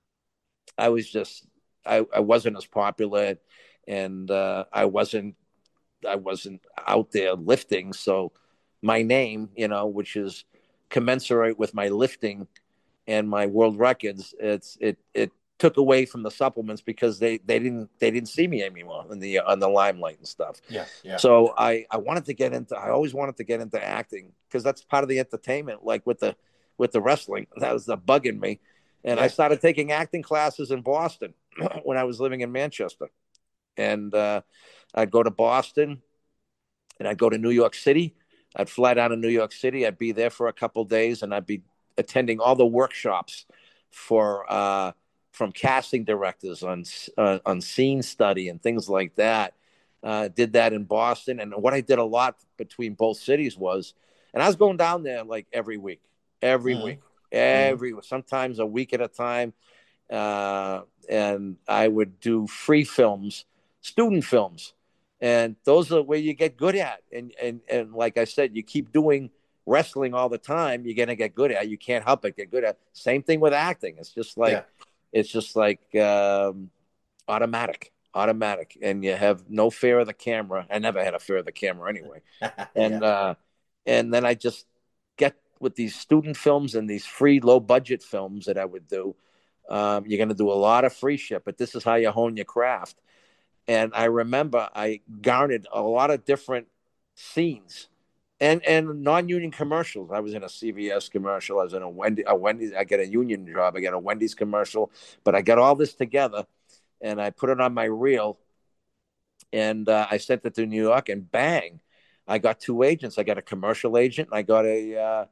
I was just I, I wasn't as popular, and uh, I wasn't I wasn't out there lifting. So my name, you know, which is commensurate with my lifting and my world records, it's it it took away from the supplements because they they didn't they didn't see me anymore in the on the limelight and stuff. Yeah, yeah. So I I wanted to get into I always wanted to get into acting because that's part of the entertainment. Like with the with the wrestling, that was the bug in me, and yeah. I started taking acting classes in Boston when I was living in Manchester, and uh, I'd go to Boston, and I'd go to New York City. I'd fly down to New York City. I'd be there for a couple of days, and I'd be attending all the workshops for uh, from casting directors on uh, on scene study and things like that. Uh, did that in Boston, and what I did a lot between both cities was, and I was going down there like every week, every mm-hmm. week, every mm-hmm. sometimes a week at a time, uh, and I would do free films, student films. And those are where you get good at. And, and, and like I said, you keep doing wrestling all the time, you're going to get good at it. You can't help it, get good at it. Same thing with acting. It's just like, yeah. it's just like um, automatic, automatic. And you have no fear of the camera. I never had a fear of the camera anyway. And, yeah. uh, and then I just get with these student films and these free low budget films that I would do. Um, you're going to do a lot of free shit, but this is how you hone your craft. And I remember I garnered a lot of different scenes and, and non-union commercials. I was in a C V S commercial. I was in a Wendy, a Wendy's. I got a union job. I got a Wendy's commercial. But I got all this together, and I put it on my reel, and uh, I sent it to New York. And bang, I got two agents. I got a commercial agent, and I got a uh,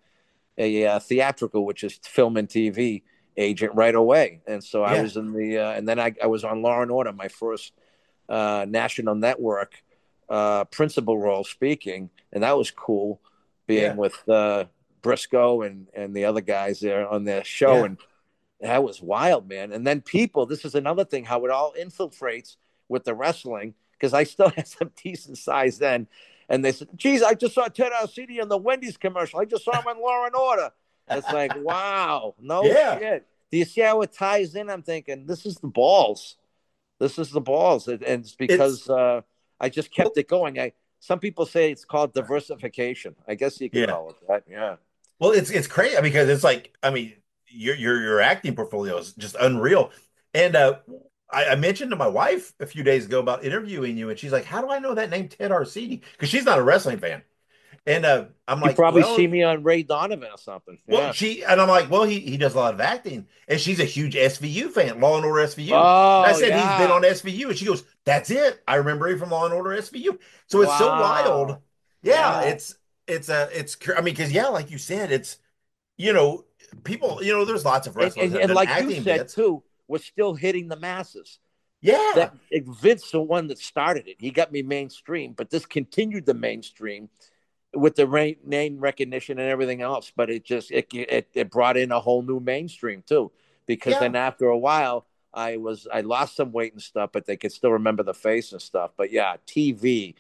a uh, theatrical, which is film and T V agent right away. And so yeah. I was in the, uh, and then I, I was on Law and Order, my first. Uh, national network uh, principal role speaking, and that was cool being yeah. with uh, Briscoe and, and the other guys there on their show. Yeah. And that was wild, man. And then people, this is another thing, how it all infiltrates with the wrestling, because I still had some decent size then. And they said, geez, I just saw Ted Arcidi in the Wendy's commercial. I just saw him in Law and Order. It's like, wow, no yeah. shit. Do you see how it ties in? I'm thinking, this is the balls. This is the balls, and it's because it's, uh, I just kept it going. I some people say it's called diversification. I guess you can yeah. call it that. Yeah. Well, it's it's crazy because it's like I mean, your your your acting portfolio is just unreal. And uh, I, I mentioned to my wife a few days ago about interviewing you, and she's like, "How do I know that name, Ted Arcidi?" Because she's not a wrestling fan. And uh, I'm you like, probably well, see me on Ray Donovan or something. Well, yeah. she and I'm like, well, he he does a lot of acting, and she's a huge S V U fan, Law and Order S V U. Oh, and I said yeah. he's been on S V U, and she goes, "That's it. I remember him from Law and Order S V U." So it's wow. so wild. Yeah, yeah, it's it's a uh, it's. I mean, because yeah, like you said, it's you know people. You know, there's lots of wrestlers and, and, and and like acting you said bits. too, we're still hitting the masses. Yeah, that Vince, the one that started it, he got me mainstream, but this continued the mainstream. With the ra- name recognition and everything else, but it just it it, it brought in a whole new mainstream too. Because yeah. then after a while, I was I lost some weight and stuff, but they could still remember the face and stuff. But yeah, T V.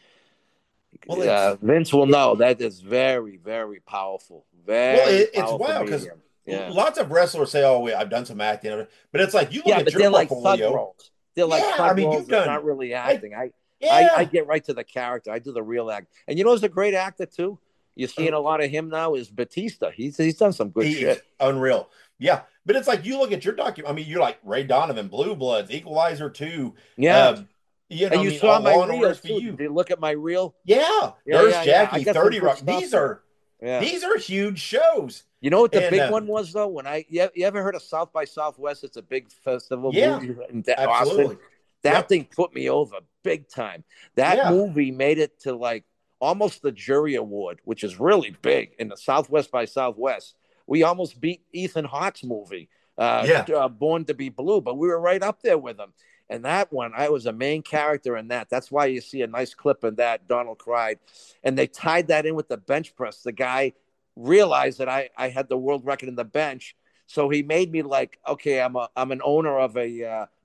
Well, uh, Vince will know that is very very powerful. Very well, it, powerful it's wild because yeah. lots of wrestlers say, "Oh, wait, I've done some acting," but it's like you look yeah, at but your they're portfolio. Like thug roles. They're like yeah, thug I mean, roles. You've done not really acting. I, I yeah. I, I get right to the character. I do the real act. And you know who's a great actor too? You're seeing a lot of him now is Batista. He's he's done some good He's shit. Unreal. Yeah. But it's like you look at your document. I mean, you're like Ray Donovan, Blue Bloods, Equalizer two. Yeah. Um, you know, and you I mean, saw my reel too. Did you look at my reel? Yeah. yeah There's yeah, Jackie, yeah. thirty Rock. Stuff. These are yeah. these are huge shows. You know what the and, big uh, one was though? When I you, you ever heard of South by Southwest? It's a big festival yeah, movie in absolutely. Austin. That yep. thing put me over big time. That yeah. movie made it to like almost the jury award, which is really big in the Southwest by Southwest. We almost beat Ethan Hawke's movie, uh, yeah. uh, Born to be Blue, but we were right up there with him. And that one, I was a main character in that. That's why you see a nice clip of that, Donald cried. And they tied that in with the bench press. The guy realized that I, I had the world record in the bench. So he made me like, okay, I'm a I'm an owner of a uh,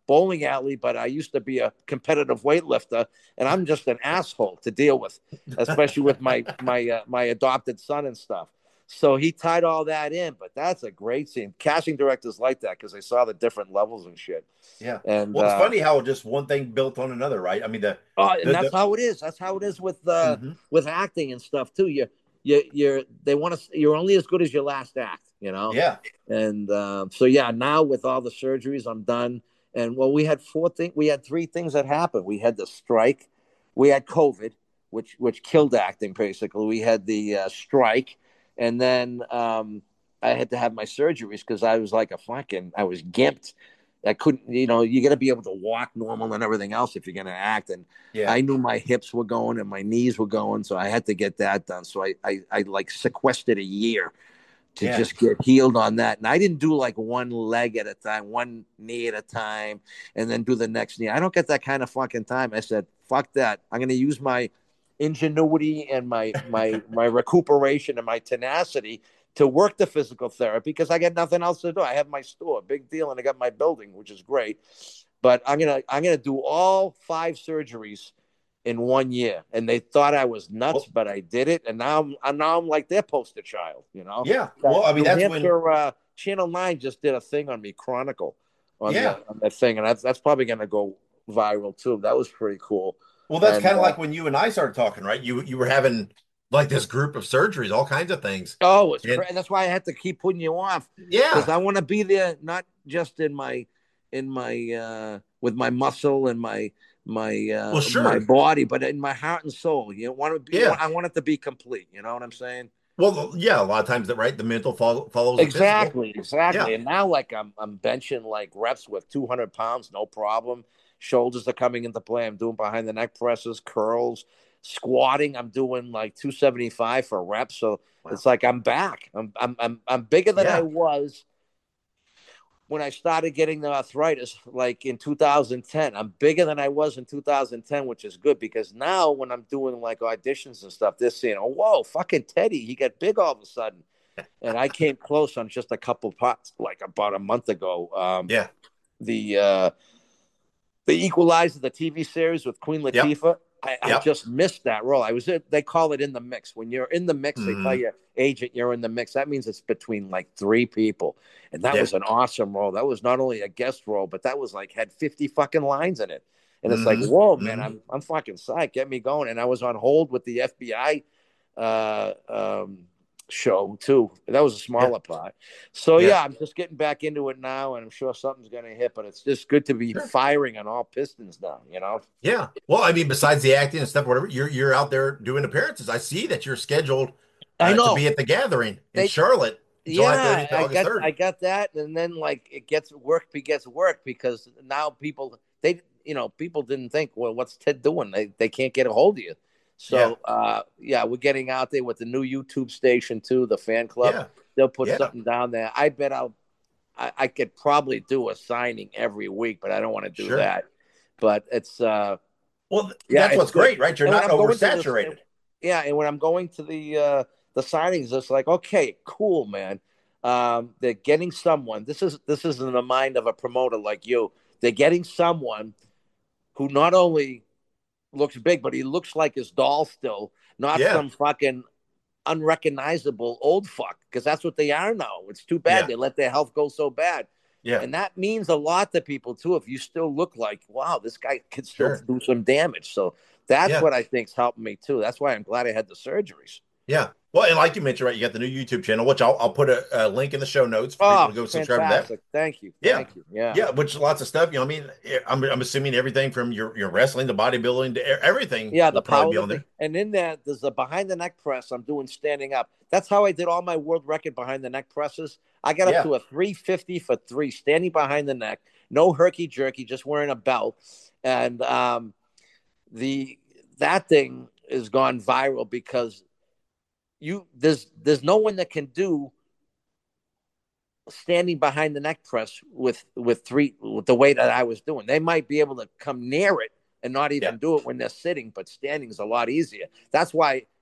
bowling alley, but I used to be a competitive weightlifter, and I'm just an asshole to deal with, especially with my my uh, my adopted son and stuff. So he tied all that in, but that's a great scene. Casting directors like that because they saw the different levels and shit. Yeah. And well, it's uh, funny how just one thing built on another, right? I mean, the oh, and the, that's the, how it is. That's how it is with uh, mm-hmm. with acting and stuff too. You you you're they want to. You're only as good as your last act, you know. Yeah. And uh, so yeah, now with all the surgeries, I'm done. And well, we had four things. We had three things that happened. We had the strike. We had COVID, which which killed acting basically. We had the uh, strike. And then um, I had to have my surgeries because I was like a fucking, I was gimped. I couldn't, you know, you got to be able to walk normal and everything else if you're going to act. And yeah. I knew my hips were going and my knees were going. So I had to get that done. So I, I, I like sequestered a year to yeah. just get healed on that. And I didn't do like one leg at a time, one knee at a time, and then do the next knee. I don't get that kind of fucking time. I said, fuck that. I'm going to use my ingenuity and my my my recuperation and my tenacity to work the physical therapy because I got nothing else to do. I have my store, big deal, and I got my building, which is great. But I'm gonna I'm gonna do all five surgeries in one year, and they thought I was nuts, well, but I did it, and now I'm now I'm like their poster child, you know. Yeah, well, I mean New that's Hampshire, when uh, Channel Nine just did a thing on me, Chronicle, on, yeah. the, on that thing, and that's that's probably gonna go viral too. That was pretty cool. Well, that's kind of uh, like when you and I started talking, right? You you were having like this group of surgeries, all kinds of things. Oh, it's and, cra- that's why I had to keep putting you off. Yeah, because I want to be there, not just in my in my uh, with my muscle and my my uh, well, sure. my body, but in my heart and soul. You want to be? Yeah. I want it to be complete. You know what I'm saying? Well, yeah, a lot of times that right, the mental follow, follows exactly, the exactly. Yeah. And now, like I'm I'm benching like reps with two hundred pounds, no problem. Shoulders are coming into play. I'm doing behind the neck presses, curls, squatting. I'm doing like two seventy-five for reps. So wow. It's like I'm back. I'm I'm I'm I'm bigger than yeah. I was when I started getting the arthritis, like in two thousand ten. I'm bigger than I was in two thousand ten, which is good because now when I'm doing like auditions and stuff, they're saying, "Oh, whoa, fucking Teddy, he got big all of a sudden." And I came close on just a couple pots, like about a month ago. Um, yeah. The uh, The Equalizer, the T V series with Queen Latifah, yep. I, yep. I just missed that role. I was they call it in the mix. When you're in the mix, mm-hmm. they tell your agent you're in the mix. That means it's between like three people. And that yeah. was an awesome role. That was not only a guest role, but that was like had fifty fucking lines in it. And it's mm-hmm. like, whoa, man, mm-hmm. I'm I'm fucking psyched. Get me going. And I was on hold with the F B I uh, um, show too. That was a smaller yeah. part. So yeah. yeah, I'm just getting back into it now, and I'm sure something's going to hit. But it's just good to be sure. firing on all pistons now. You know? Yeah. Well, I mean, besides the acting and stuff, whatever, you're you're out there doing appearances. I see that you're scheduled. Uh, I know to be at the gathering in they, Charlotte. July yeah, thirtieth, I August got third. I got that, and then like it gets work begets work because now people they you know people didn't think, well, what's Ted doing? They they can't get a hold of you. So, yeah. Uh, yeah, we're getting out there with the new YouTube station, too, the fan club. Yeah. They'll put yeah. something down there. I bet I'll I, I could probably do a signing every week, but I don't want to do sure. that. But it's uh, – Well, yeah, that's what's good. great, right? You're not oversaturated. This, yeah, and when I'm going to the uh, the signings, it's like, okay, cool, man. Um, they're getting someone. This is this is in the mind of a promoter like you. They're getting someone who not only – looks big, but he looks like his doll still, not yeah. some fucking unrecognizable old fuck, because that's what they are now. It's too bad. Yeah. They let their health go so bad. Yeah. And that means a lot to people, too, if you still look like, wow, this guy could still sure. do some damage. So that's yeah. what I think's helping me, too. That's why I'm glad I had the surgeries. Yeah. Well, and like you mentioned, right, you got the new YouTube channel, which I'll, I'll put a, a link in the show notes for oh, people to go subscribe fantastic. to that. Thank you. Yeah. Thank you. Yeah. Yeah. Which lots of stuff, you know, I mean, I'm, I'm assuming everything from your, your wrestling to bodybuilding to everything. Yeah. The power be on there. And in there, there's a behind the neck press. I'm doing standing up. That's how I did all my world record behind the neck presses. I got yeah. up to a three fifty for three, standing behind the neck, no herky jerky, just wearing a belt. And um, the that thing has gone viral because you there's there's no one that can do standing behind the neck press with with three with the way that I was doing. They might be able to come near it and not even yeah. do it when they're sitting, but standing is a lot easier. That's why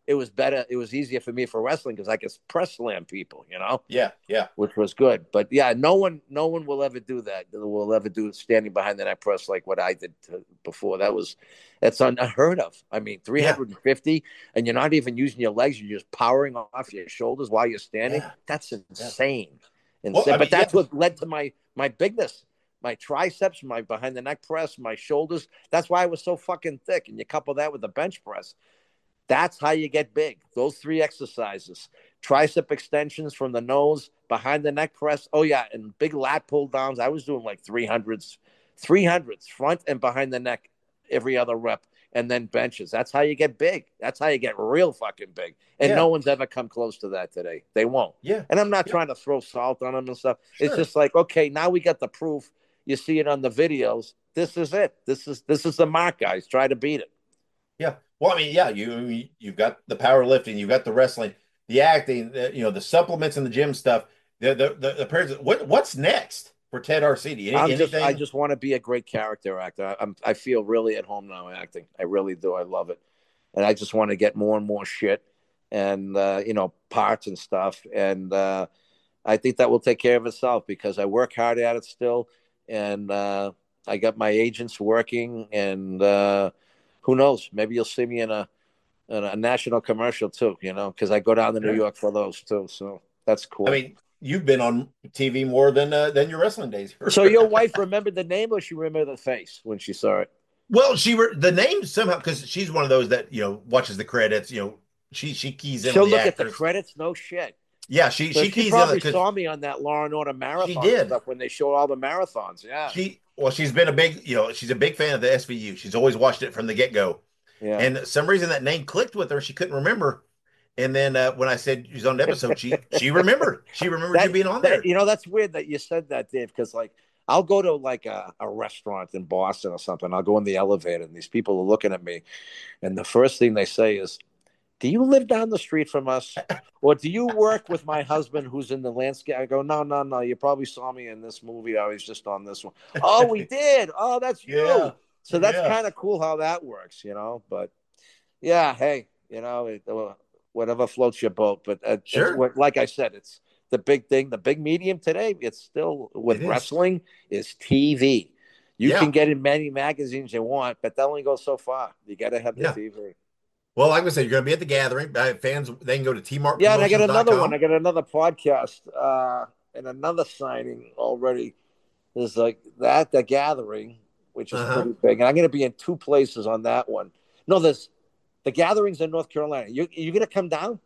it was better. It was easier for me for wrestling because I could press slam people, you know? Yeah, yeah. Which was good. But yeah, no one no one will ever do that. Will ever do standing behind the neck press like what I did to, before. That was, that's unheard of. I mean, three hundred fifty yeah. and you're not even using your legs. You're just powering off your shoulders while you're standing. Yeah. That's insane. Yeah. insane. Well, I mean, but that's yeah. what led to my, my bigness. My triceps, my behind the neck press, my shoulders. That's why I was so fucking thick. And you couple that with the bench press. That's how you get big. Those three exercises. Tricep extensions from the nose, behind the neck press. Oh, yeah, and big lat pull downs. I was doing like three hundreds, three hundreds, front and behind the neck every other rep, and then benches. That's how you get big. That's how you get real fucking big. And yeah. no one's ever come close to that today. They won't. Yeah. And I'm not yeah. trying to throw salt on them and stuff. Sure. It's just like, okay, now we got the proof. You see it on the videos. This is it. This is this is the mark, guys. Try to beat it. Yeah. Well, I mean, yeah, you you've got the powerlifting, you've got the wrestling, the acting, the, you know, the supplements and the gym stuff. The the the, the parents. What what's next for Ted Arcidi? Any, I'm anything? Just, I just want to be a great character actor. I, I'm I feel really at home now acting. I really do. I love it, and I just want to get more and more shit and uh, you know parts and stuff. And uh, I think that will take care of itself because I work hard at it still. And uh, I got my agents working, and uh, who knows? Maybe you'll see me in a in a national commercial too. You know, because I go down to New York for those too. So that's cool. I mean, you've been on T V more than uh, than your wrestling days. So your wife remembered the name, or she remembered the face when she saw it? Well, she re- the name somehow because she's one of those that you know watches the credits. You know, she she keys in. She'll on the look actors. at the credits. No shit. Yeah, she so she, she keys probably in saw me on that Law and Order marathon. She did stuff when they showed all the marathons. Yeah, she well, she's been a big you know she's a big fan of the S V U. She's always watched it from the get go. Yeah, and some reason that name clicked with her. She couldn't remember. And then uh, when I said she's on the episode, she she remembered. She remembered that, you being on that, there. You know, that's weird that you said that, Dave, because like I'll go to like a, a restaurant in Boston or something. I'll go in the elevator, and these people are looking at me, and the first thing they say is, do you live down the street from us? Or do you work with my husband who's in the landscape? I go, no, no, no. You probably saw me in this movie. I was just on this one. Oh, we did. Oh, that's you. Yeah. So that's Yeah. kind of cool how that works, you know. But, yeah, hey, you know, it, uh, whatever floats your boat. But uh, Sure. it's what, like I said, it's the big thing. The big medium today, it's still with It is. wrestling, is T V. You Yeah. can get in many magazines you want, but that only goes so far. You got to have the Yeah. T V. Well, like I said, you're going to be at the gathering. Uh, fans, they can go to T Mark. Yeah, and I got another one. I got another podcast uh, and another signing already. There's like that, the gathering, which is Uh-huh. pretty big. And I'm going to be in two places on that one. No, there's the gatherings in North Carolina. You you going to come down?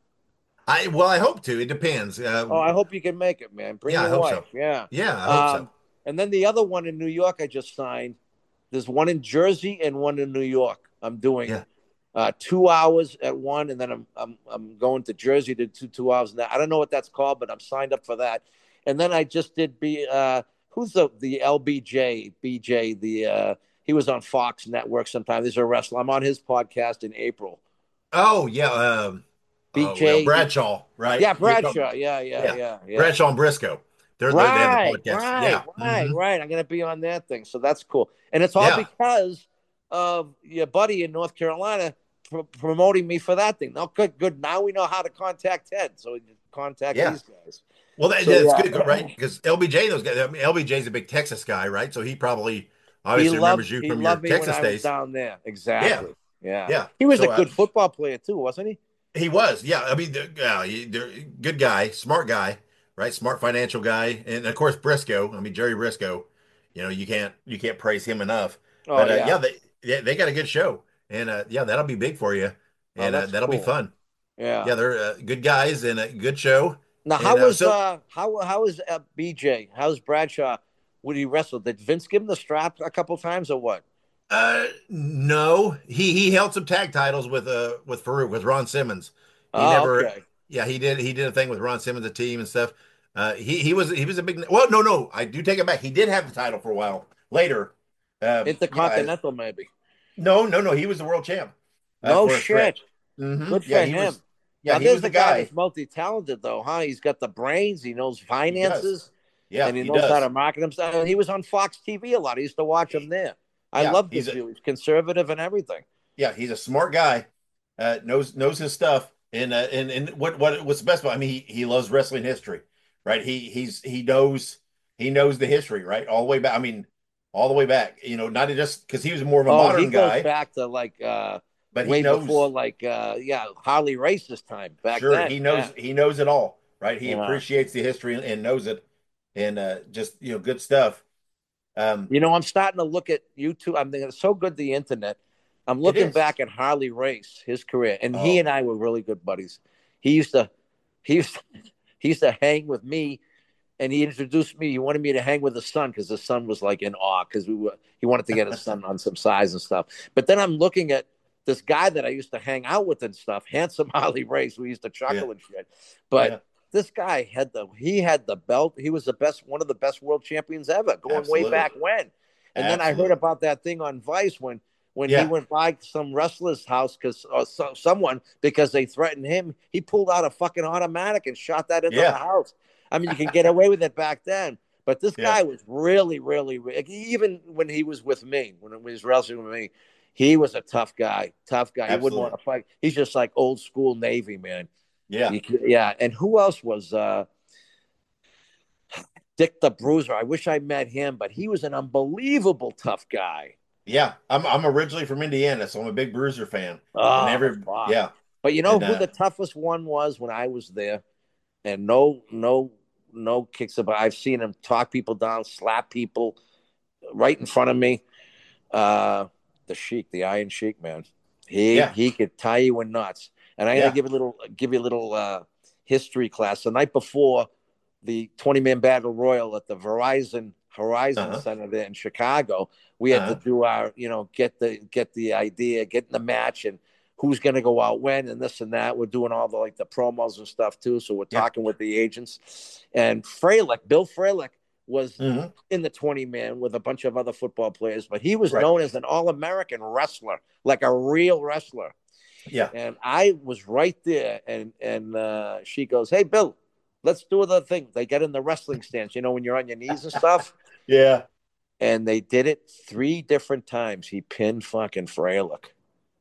I well, I hope to. It depends. Uh, Oh, I hope you can make it, man. Bring Yeah, I your hope wife. so. Yeah. yeah, I hope Um, And then the other one in New York I just signed. There's one in Jersey and one in New York. I'm doing Yeah. uh, two hours at one, and then I'm I'm I'm going to Jersey to do two hours. Now I don't know what that's called, but I'm signed up for that. And then I just did be uh, who's the the L B J B J the uh, he was on Fox Network sometime. He's a wrestler. I'm on his podcast in April. so. Oh yeah, um, B J oh, well, Bradshaw, right? Yeah, You're Bradshaw. talking- Yeah, yeah, Yeah. yeah, yeah. Bradshaw and Briscoe. They're, they're, they're Right, the podcast. right, yeah. right, Mhm. right. I'm going to be on that thing. So that's cool. And it's all Yeah. because of your buddy in North Carolina pr- promoting me for that thing. No, good, good. Now we know how to contact Ted. So we just contact Yeah. these guys. Well, that, So, that's yeah. good, right? Because L B J, those guys. I mean, L B J's a big Texas guy, right? So he probably obviously he loved, remembers you he from your loved me Texas when I was days. down there. Exactly. Yeah. Yeah. He was So, a good uh, football player too, wasn't he? He was, yeah. I mean, the- yeah, he, the- good guy, smart guy, right? Smart financial guy, and of course Briscoe. I mean, Jerry Briscoe. You know, you can't you can't praise him enough. Oh, but uh, yeah. yeah, they yeah, they got a good show, and uh, yeah, that'll be big for you, Oh, and uh, that's that'll be cool. fun. Yeah. Yeah, they're uh, good guys and a good show. Now, And, how uh, was so- uh, how how was uh, B J? How's Bradshaw? Would he wrestle? Did Vince give him the strap a couple times or what? Uh, no, he he held some tag titles with uh with Farouk with Ron Simmons. He Oh, never, okay. yeah, he did he did a thing with Ron Simmons, a team and stuff. Uh, he he was he was a big. Well, no, no, I do take it back. He did have the title for a while later. Uh, Intercontinental, maybe. no, no, no, he was the world champ. uh, No for a shit. stretch. Mhm. Good for Yeah, he him. was- yeah, now, he there's was the a guy guy. that's multi-talented, though, huh? He's got the brains. He knows finances. Yeah, and he, he knows how does. to market himself. And he was on Fox T V a lot. I used to watch him there. I Yeah, love this he's a- dude. He's conservative and everything. Yeah, he's a smart guy. uh, knows knows his stuff. And uh, and and what what what's the best about? I mean, he, he loves wrestling history, right? He he's he knows he knows the history, right, all the way back. I mean, all the way back. You know, not just because he was more of a oh, modern he goes guy, back to like uh, but way he knows before like uh, yeah Harley Race's time back sure then. he knows yeah. he knows it all, right? He Yeah. appreciates the history and, and knows it, and uh, just you know, good stuff. Um, You know, I'm starting to look at YouTube. I'm thinking it's so good the internet. I'm looking is. back at Harley Race, his career, and Oh. he and I were really good buddies. He used to, he used, to, he used to hang with me, and he introduced me. He wanted me to hang with his son because his son was like in awe because we were. He wanted to get his son on some size and stuff. But then I'm looking at this guy that I used to hang out with and stuff, handsome Harley Race. We used to chuckle Yeah. and shit. But Yeah. this guy had the he had the belt. He was the best, one of the best world champions ever, going Absolutely. way back when. And then I Absolutely. heard about that thing on Vice when when Yeah. he went by some wrestler's house because or so, someone because they threatened him. He pulled out a fucking automatic and shot that into Yeah. the house. I mean, you could get away with it back then, but this Yeah. guy was really, really, re- even when he was with me, when he was wrestling with me, he was a tough guy. Tough guy. He wouldn't Absolutely. want to fight. He's just like old school Navy man. Yeah. You could- yeah. And who else was? uh Dick the Bruiser. I wish I met him, but he was an unbelievable tough guy. Yeah, I'm I'm originally from Indiana, so I'm a big Bruiser fan. Oh, and every fuck. yeah, But you know And, who uh, the toughest one was when I was there? And no, no, no kicks about. I've seen him talk people down, slap people right in front of me. Uh, the Sheik, the Iron Sheik, man. He Yeah. he could tie you in knots. And I Yeah. gotta give a little give you a little uh, history class. The night before the twenty man battle royal at the Verizon Horizon Uh-huh. Center there in Chicago, we had Uh-huh. to do our, you know, get the get the idea, get in the match, and who's going to go out when, and this and that. We're doing all the like the promos and stuff too. So we're Yeah. talking with the agents, and Freilich, Bill Freilich, was Mhm. in the twenty man with a bunch of other football players, but he was Right. known as an All American wrestler, like a real wrestler. yeah, And I was right there, and and uh, she goes, "Hey, Bill, let's do the thing." They get in the wrestling stance, you know, when you're on your knees and stuff. yeah. And they did it three different times. He pinned fucking Freilich.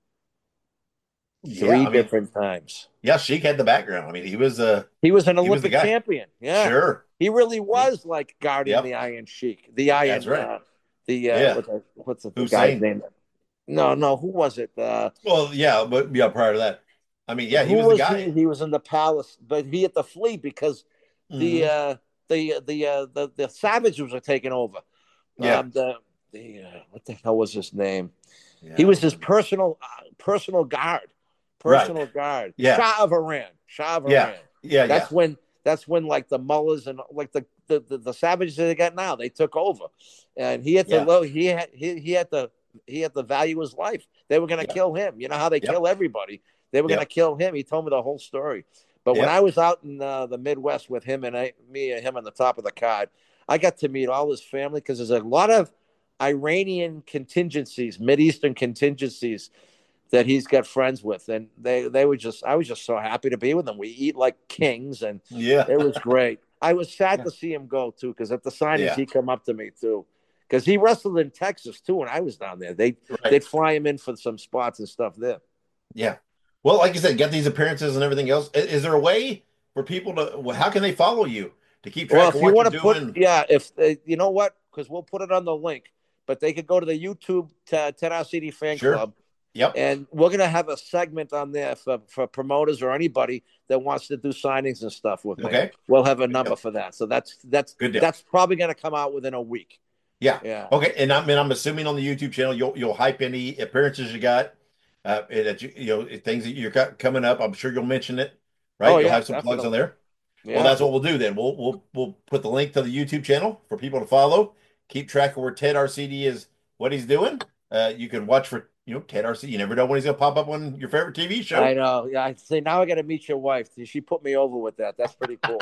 Yeah, Three I mean, different times. yeah. Sheik had the background. I mean, he was uh He was an He was the Olympic guy. champion. Yeah, sure. he really was like guarding Yep. the Iron Sheik, the Iron. That's right. Uh, the uh, Yeah. what's the, what's the, the Hussein. guy's name? No, no. Who was it? Uh, Well, yeah, but yeah, prior to that, I mean, yeah, he who was the guy. He? he was in the palace, but he had to flee because the Mhm. uh, the the uh, the the savages were taking over. Yeah. Um, the the uh, what the hell was his name? Yeah. He was his personal uh, personal guard, Right. personal guard. Yeah. Shah of Iran. Shah of Yeah. Iran. yeah, That's yeah, when that's when like the mullahs and like the the, the, the savages that they got now, they took over, and he had to Yeah. low he had he, he had to he had to value his life. They were going to Yeah. kill him. You know how they Yep. kill everybody. They were Yep. going to kill him. He told me the whole story. But when Yep. I was out in uh, the Midwest with him and I, me and him on the top of the card, I got to meet all his family because there's a lot of Iranian contingencies, Mideastern contingencies that he's got friends with, and they they were just I was just so happy to be with them. We eat like kings, and yeah. it was great. I was sad to see him go too, because at the signings Yeah. he come up to me too, because he wrestled in Texas too when I was down there. They Right. they'd fly him in for some spots and stuff there. Yeah. Well, like you said, get these appearances and everything else. I- Is there a way for people to? Well, how can they follow you to keep track Well, of if what you want you're to put, doing? yeah, if uh, you know what, because we'll put it on the link, but they could go to the YouTube uh, Ted Arcidi fan Sure. club. Yep. And we're gonna have a segment on there for, for promoters or anybody that wants to do signings and stuff with me. Okay. We'll have a number deal. for that. So that's that's Good deal. that's probably gonna come out within a week. Yeah. Yeah. Okay. And I mean, I'm assuming on the YouTube channel, you'll you'll hype any appearances you got, uh, that you you know things that you're got coming up. I'm sure you'll mention it, right? Oh, You'll yeah, have some plugs on definitely. there. Yeah. Well, that's what we'll do then. We'll we'll we'll put the link to the YouTube channel for people to follow. Keep track of where Ted Arcidi is, what he's doing. Uh, you can watch for you know Ted Arcidi. You never know when he's gonna pop up on your favorite T V show. I know. Yeah. I say now I got to meet your wife. She put me over with that. That's pretty cool.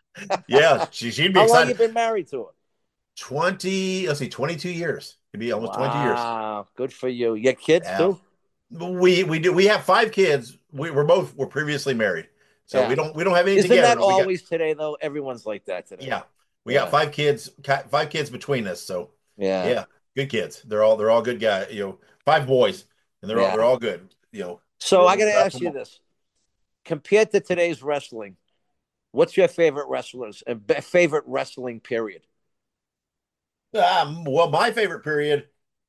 Yeah, she she'd be How long excited. you been married to her? twenty, let's see, twenty-two years. It'd be almost twenty years. Wow. Good for you. You got kids Yeah. too? We we do we have five kids. We we're both were previously married, so Yeah. we don't we don't have any Isn't together. that but we got- always today though? Everyone's like that today. yeah, we Yeah. got five kids, ca- five kids between us. So Yeah. yeah, good kids. They're all they're all good guys. You know, five boys, and they're all Yeah. they're all good. You know, So Really I got to tough ask from- you this: compared to today's wrestling, what's your favorite wrestlers and be- favorite wrestling period? Um, well, my favorite period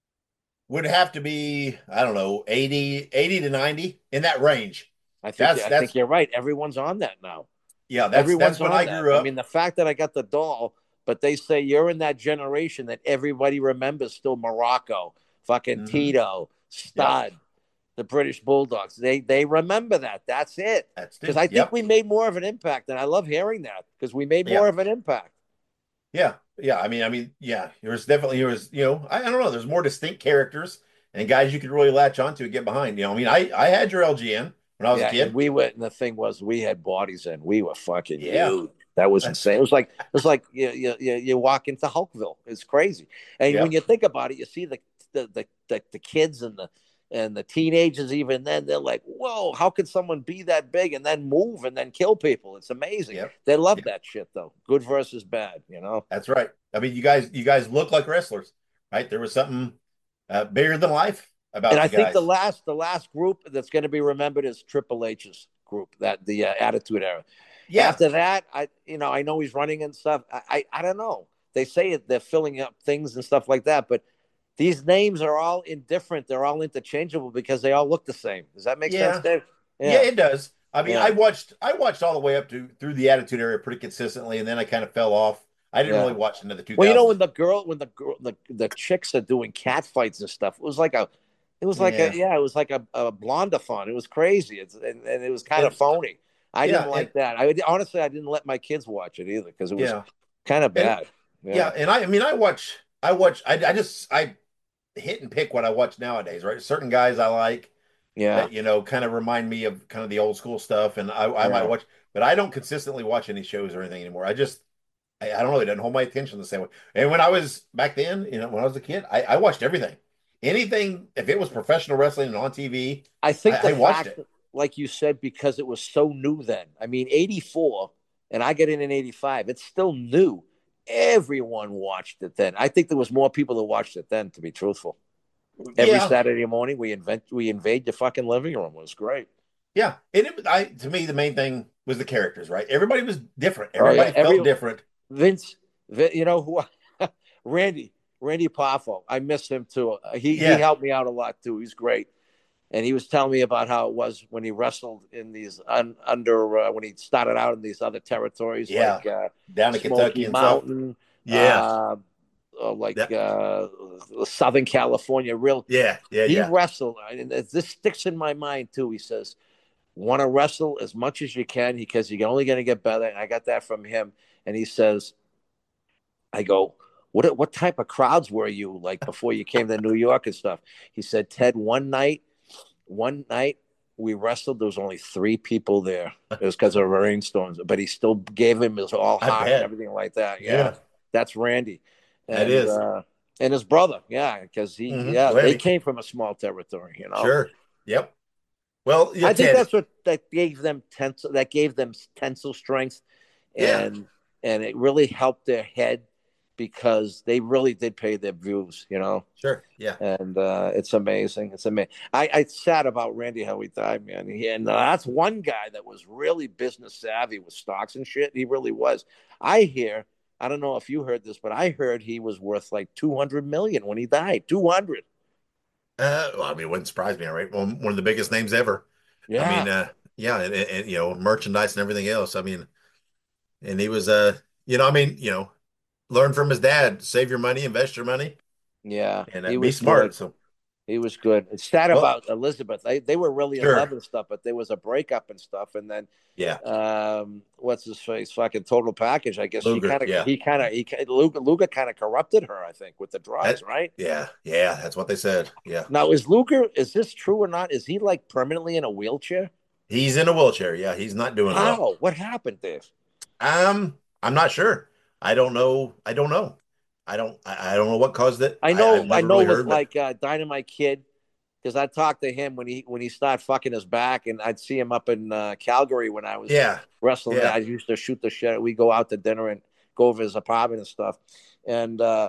would have to be, I don't know, eighty, eighty to ninety, in that range. I think That's I that's think you're right. Everyone's on that now. yeah, that's Everyone's that's when on I that. grew I up. mean, the fact that I got the doll, but they say you're in that generation that everybody remembers still Morocco, fucking Mhm. Tito, Stud, the British Bulldogs. They they remember that. That's it. That's Because it. I think Yep. we made more of an impact, and I love hearing that because we made Yeah. more of an impact. Yeah, yeah. I mean, I mean, yeah. There was definitely there was, you know, I, I don't know. There's more distinct characters and guys you could really latch onto and get behind. You know, I mean, I I had your L G N when I was Yeah, a and kid. we went, and the thing was, we had bodies in. We were fucking Yeah. huge. That was insane. It was like it was like you you you, you walk into Hulkville. It's crazy. And Yep. when you think about it, you see the the, the the the kids and the and the teenagers. Even then, they're like, "Whoa, how could someone be that big and then move and then kill people?" It's amazing. Yep. They love Yep. that shit, though. Good versus bad. You know. That's right. I mean, you guys you guys look like wrestlers, right? There was something uh, bigger than life about And you I think guys. the last the last group that's going to be remembered is Triple H's group, that the uh, Attitude Era. Yeah. After that, I you know I know he's running and stuff. I, I I don't know. They say they're filling up things and stuff like that, but these names are all indifferent. They're all interchangeable because they all look the same. Does that make Yeah. sense, Dave? Yeah, it does. I mean, Yeah. I watched I watched all the way up to through the Attitude Era pretty consistently, and then I kind of fell off. I didn't Yeah. really watch into the two thousands. Well, you know when the girl when the girl the, the chicks are doing cat fights and stuff, it was like a it was like Yeah. a yeah, it was like a, a blondathon. It was crazy. It's and, and it was kind of And- phony. I Yeah, didn't like and- that. I honestly I didn't let my kids watch it either because it was Yeah. kind of bad. Yeah. and I, I mean, I watch, I watch, I, I just, I hit and pick what I watch nowadays, right? Certain guys I like Yeah. that, you know, kind of remind me of kind of the old school stuff, and I, I Yeah. might watch, but I don't consistently watch any shows or anything anymore. I just, I, I don't know, it doesn't hold my attention the same way. And when I was back then, you know, when I was a kid, I, I watched everything, anything, if it was professional wrestling and on T V, I think I- the I watched fact, it. like you said, because it was so new then. I mean, eighty-four, and I get in in eighty-five. It's still new. Everyone watched it then. I think there was more people that watched it then, to be truthful. Every Yeah. Saturday morning, we invent we invade the fucking living room. It was great. Yeah, and it, I to me the main thing was the characters, right? Everybody was different. Oh, yeah. Everybody felt Every- different. Vince, Vin- you know who? Randy, Randy Poffo. I miss him too. Uh, He Yeah. he helped me out a lot too. He's great. And he was telling me about how it was when he wrestled in these un, under uh, when he started out in these other territories, Yeah. like uh, Down to Smoky Kentucky and stuff. Mountain, Yeah. uh, uh, like That- uh, Southern California. Real, Yeah, yeah, he yeah. wrestled, and this sticks in my mind too. He says, "Want to wrestle as much as you can because you're only going to get better." And I got that from him. And he says, "I go, what what type of crowds were you like before you came to New York and stuff?" He said, "Ted, one night, one night we wrestled. There was only three people there. It was because of rainstorms, but he still gave him his all I heart bet. and everything like that. Yeah, Yeah. that's Randy. That And, is. uh, and his brother. Yeah, because he, Mhm. yeah, Lenny. they came from a small territory. You know, Sure. Yep. Well, yeah, I think Ted, that's what that gave them tensile. That gave them tensile strength, Yeah. and and it really helped their head because they really did pay their dues. You know. Sure. Yeah. And uh, it's amazing. It's amazing. I, I sad about Randy how he died, man. He, and uh, that's one guy that was really business savvy with stocks and shit. He really was. I hear. I don't know if you heard this, but I heard he was worth like two hundred million when he died. Two hundred. Uh, well, I mean, it wouldn't surprise me, right? Well, one of the biggest names ever. Yeah. I mean, uh, yeah, and, and, and, you know, merchandise and everything else. I mean, and he was, uh, you know, I mean, you know, learn from his dad, save your money, invest your money, Yeah. and uh, he be was smart. good. So, He was good. It's sad Well- about Elizabeth. They they were really Sure. in love and stuff, but there was a breakup and stuff, and then yeah, um, what's his face? Fucking total package. I guess Luger, he kind of yeah. he kind of he Luga, Luga kind of corrupted her. I think with the drugs, That- right? yeah, yeah, that's what they said. Yeah. Now is Luger? Is this true or not? Is he like permanently in a wheelchair? He's in a wheelchair. Yeah, he's not doing How? well. What happened, Dave? Um, I'm not sure. I don't know. I don't know. I don't. I, I don't know what caused it. I know. I've I, never know really with heard, but- like uh, Dynamite Kid, because I talked to him when he when he started fucking his back, and I'd see him up in uh, Calgary when I was Yeah. wrestling. Yeah. I used to shoot the shit. We go out to dinner and go over his apartment and stuff. And uh,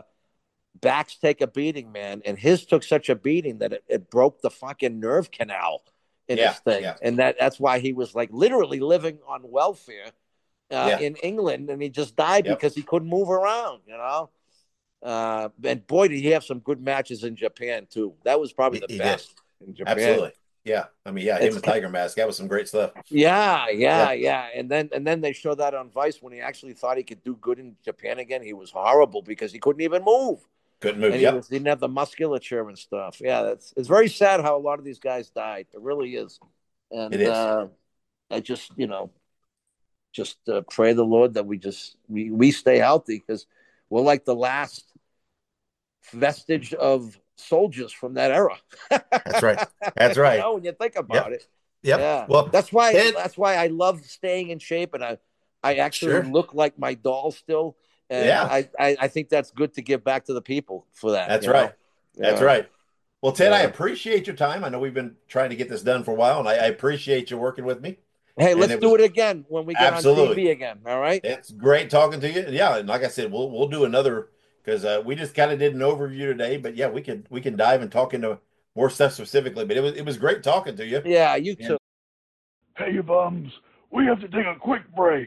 backs take a beating, man. And his took such a beating that it, it broke the fucking nerve canal. in yeah, his thing, yeah. and that that's why he was like literally living on welfare uh, Yeah. in England, and he just died Yep. because he couldn't move around. You know, uh, and boy, did he have some good matches in Japan too. That was probably the He- he best did. in Japan. Absolutely. Yeah. I mean, yeah, him It's- and Tiger Mask, that was some great stuff. Yeah, yeah, Yeah. yeah, and then and then they showed that on Vice when he actually thought he could do good in Japan again. He was horrible because he couldn't even move. Couldn't move. And he Yep. was, didn't have the musculature and stuff. Yeah, that's it's very sad how a lot of these guys died. It really is. And It is. Uh, I just, you know, just uh, pray the Lord that we just we we stay healthy because we're like the last vestige of soldiers from that era. That's right. That's right. You know, when you think about Yep. it. Yep. Yeah. Well, that's why Ted- that's why I love staying in shape, and I I actually Sure. look like my doll still. And Yeah. I, I I think that's good to give back to the people for that. That's you know? right. That's Yeah. right. Well, Ted, I Yeah. appreciate your time. I know we've been trying to get this done for a while, and I, I appreciate you working with me. Hey, And let's it do was- it again when we get on T Absolutely. V again. All right. It's great talking to you. Yeah, and like I said, we'll we'll do another because uh, we just kind of did an overview today. But yeah, we can we can dive and talk into more stuff specifically. But it was it was great talking to you. Yeah, you And- too. Hey, you bums, we have to take a quick break.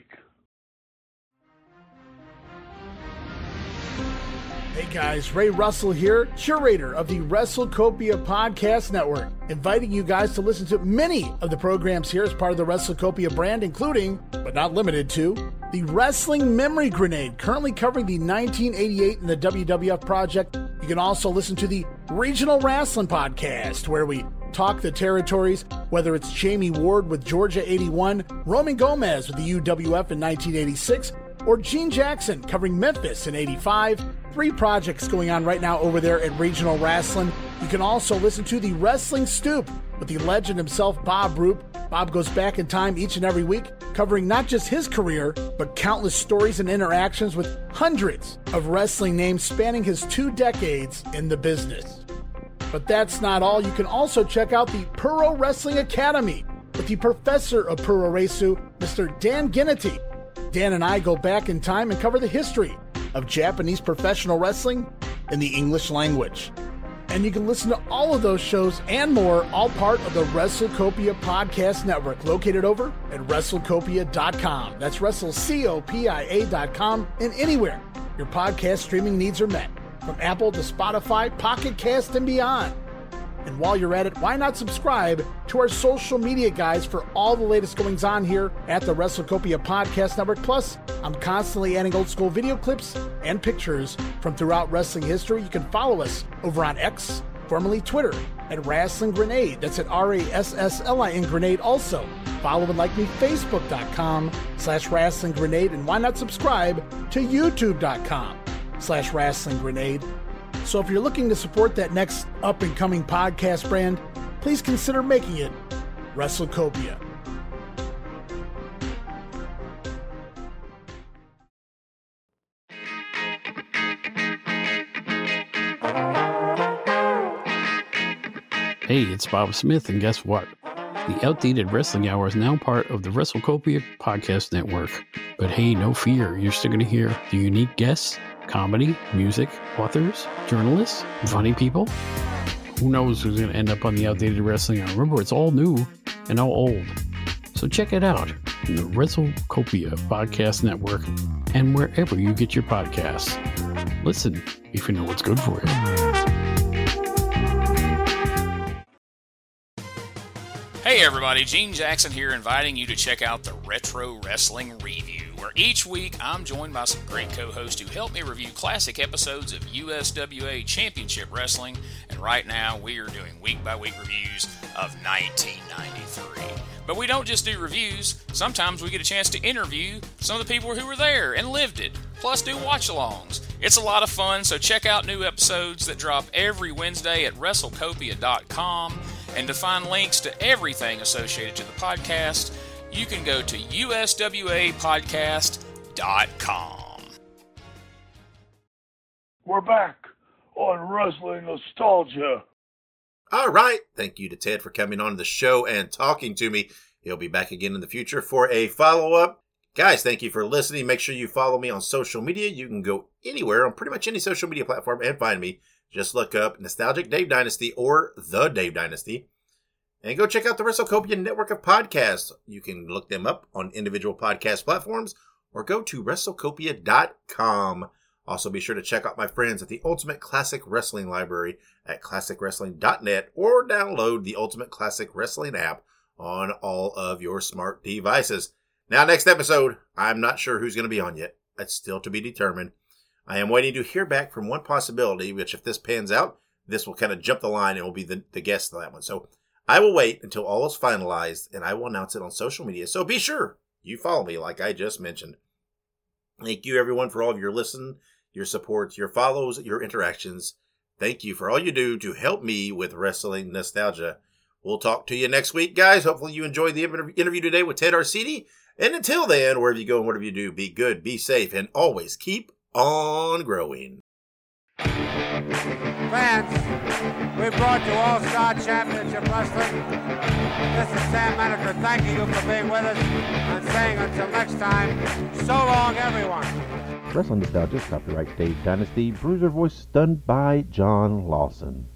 Hey guys, Ray Russell here, curator of the WrestleCopia Podcast Network, inviting you guys to listen to many of the programs here as part of the WrestleCopia brand, including, but not limited to, the Wrestling Memory Grenade, currently covering the nineteen eighty-eight and the W W F project. You can also listen to the Regional Wrestling Podcast, where we talk the territories, whether it's Jamie Ward with Georgia eighty-one, Roman Gomez with the U W F in nineteen eighty-six, or Gene Jackson covering Memphis in eighty-five. Three projects going on right now over there at Regional Wrestling. You can also listen to the Wrestling Stoop with the legend himself, Bob Roop. Bob goes back in time each and every week, covering not just his career, but countless stories and interactions with hundreds of wrestling names spanning his two decades in the business. But that's not all. You can also check out the Puro Wrestling Academy with the professor of Puro Resu, Mister Dan Ginnity. Dan and I go back in time and cover the history of Japanese professional wrestling in the English language. And you can listen to all of those shows and more, all part of the WrestleCopia Podcast Network, located over at WrestleCopia dot com. That's WrestleCopia dot com, and anywhere your podcast streaming needs are met, from Apple to Spotify, Pocket Cast, and beyond. And while you're at it, why not subscribe to our social media guys for all the latest goings on here at the WrestleCopia Podcast Network. Plus, I'm constantly adding old school video clips and pictures from throughout wrestling history. You can follow us over on X, formerly Twitter, at Wrestling Grenade. That's at R A S S L I N Grenade. Also, follow and like me, Facebook dot com slash Wrestling Grenade. And why not subscribe to YouTube dot com slash Wrestling Grenade. So if you're looking to support that next up-and-coming podcast brand, please consider making it WrestleCopia. Hey, it's Bob Smith, and guess what? The Outdated Wrestling Hour is now part of the WrestleCopia Podcast Network. But hey, no fear, you're still going to hear the unique guests, comedy, music, authors, journalists, funny people. Who knows who's going to end up on the Outdated Wrestling Hour? Remember, it's all new and all old. So check it out in the WrestleCopia Podcast Network and wherever you get your podcasts. Listen if you know what's good for you. Hey everybody, Gene Jackson here, inviting you to check out the Retro Wrestling Review, where each week I'm joined by some great co-hosts who help me review classic episodes of U S W A Championship Wrestling, and right now we are doing week-by-week reviews of nineteen ninety-three. But we don't just do reviews, sometimes we get a chance to interview some of the people who were there and lived it, plus do watch-alongs. It's a lot of fun, so check out new episodes that drop every Wednesday at WrestleCopia dot com. And to find links to everything associated to the podcast, you can go to U S W A podcast dot com. We're back on Wrestling Nostalgia. All right. Thank you to Ted for coming on the show and talking to me. He'll be back again in the future for a follow-up. Guys, thank you for listening. Make sure you follow me on social media. You can go anywhere on pretty much any social media platform and find me. Just look up Nostalgic Dave Dynasty or The Dave Dynasty. And go check out the WrestleCopia network of podcasts. You can look them up on individual podcast platforms or go to WrestleCopia dot com. Also, be sure to check out my friends at the Ultimate Classic Wrestling Library at classic wrestling dot net or download the Ultimate Classic Wrestling app on all of your smart devices. Now, next episode, I'm not sure who's going to be on yet. It's still to be determined. I am waiting to hear back from one possibility, which if this pans out, this will kind of jump the line and will be the, the guest of that one. So I will wait until all is finalized, and I will announce it on social media. So be sure you follow me like I just mentioned. Thank you, everyone, for all of your listen, your support, your follows, your interactions. Thank you for all you do to help me with wrestling nostalgia. We'll talk to you next week, guys. Hopefully you enjoyed the interview today with Ted Arcidi. And until then, wherever you go and whatever you do, be good, be safe, and always keep on growing. Fans, we brought you All-Star Championship Wrestling. This is Sam Menaker thanking you for being with us and saying until next time, so long, everyone. Wrestling Nostalgia, copyright Dave Dynasty, Bruiser voice done by John Lawson.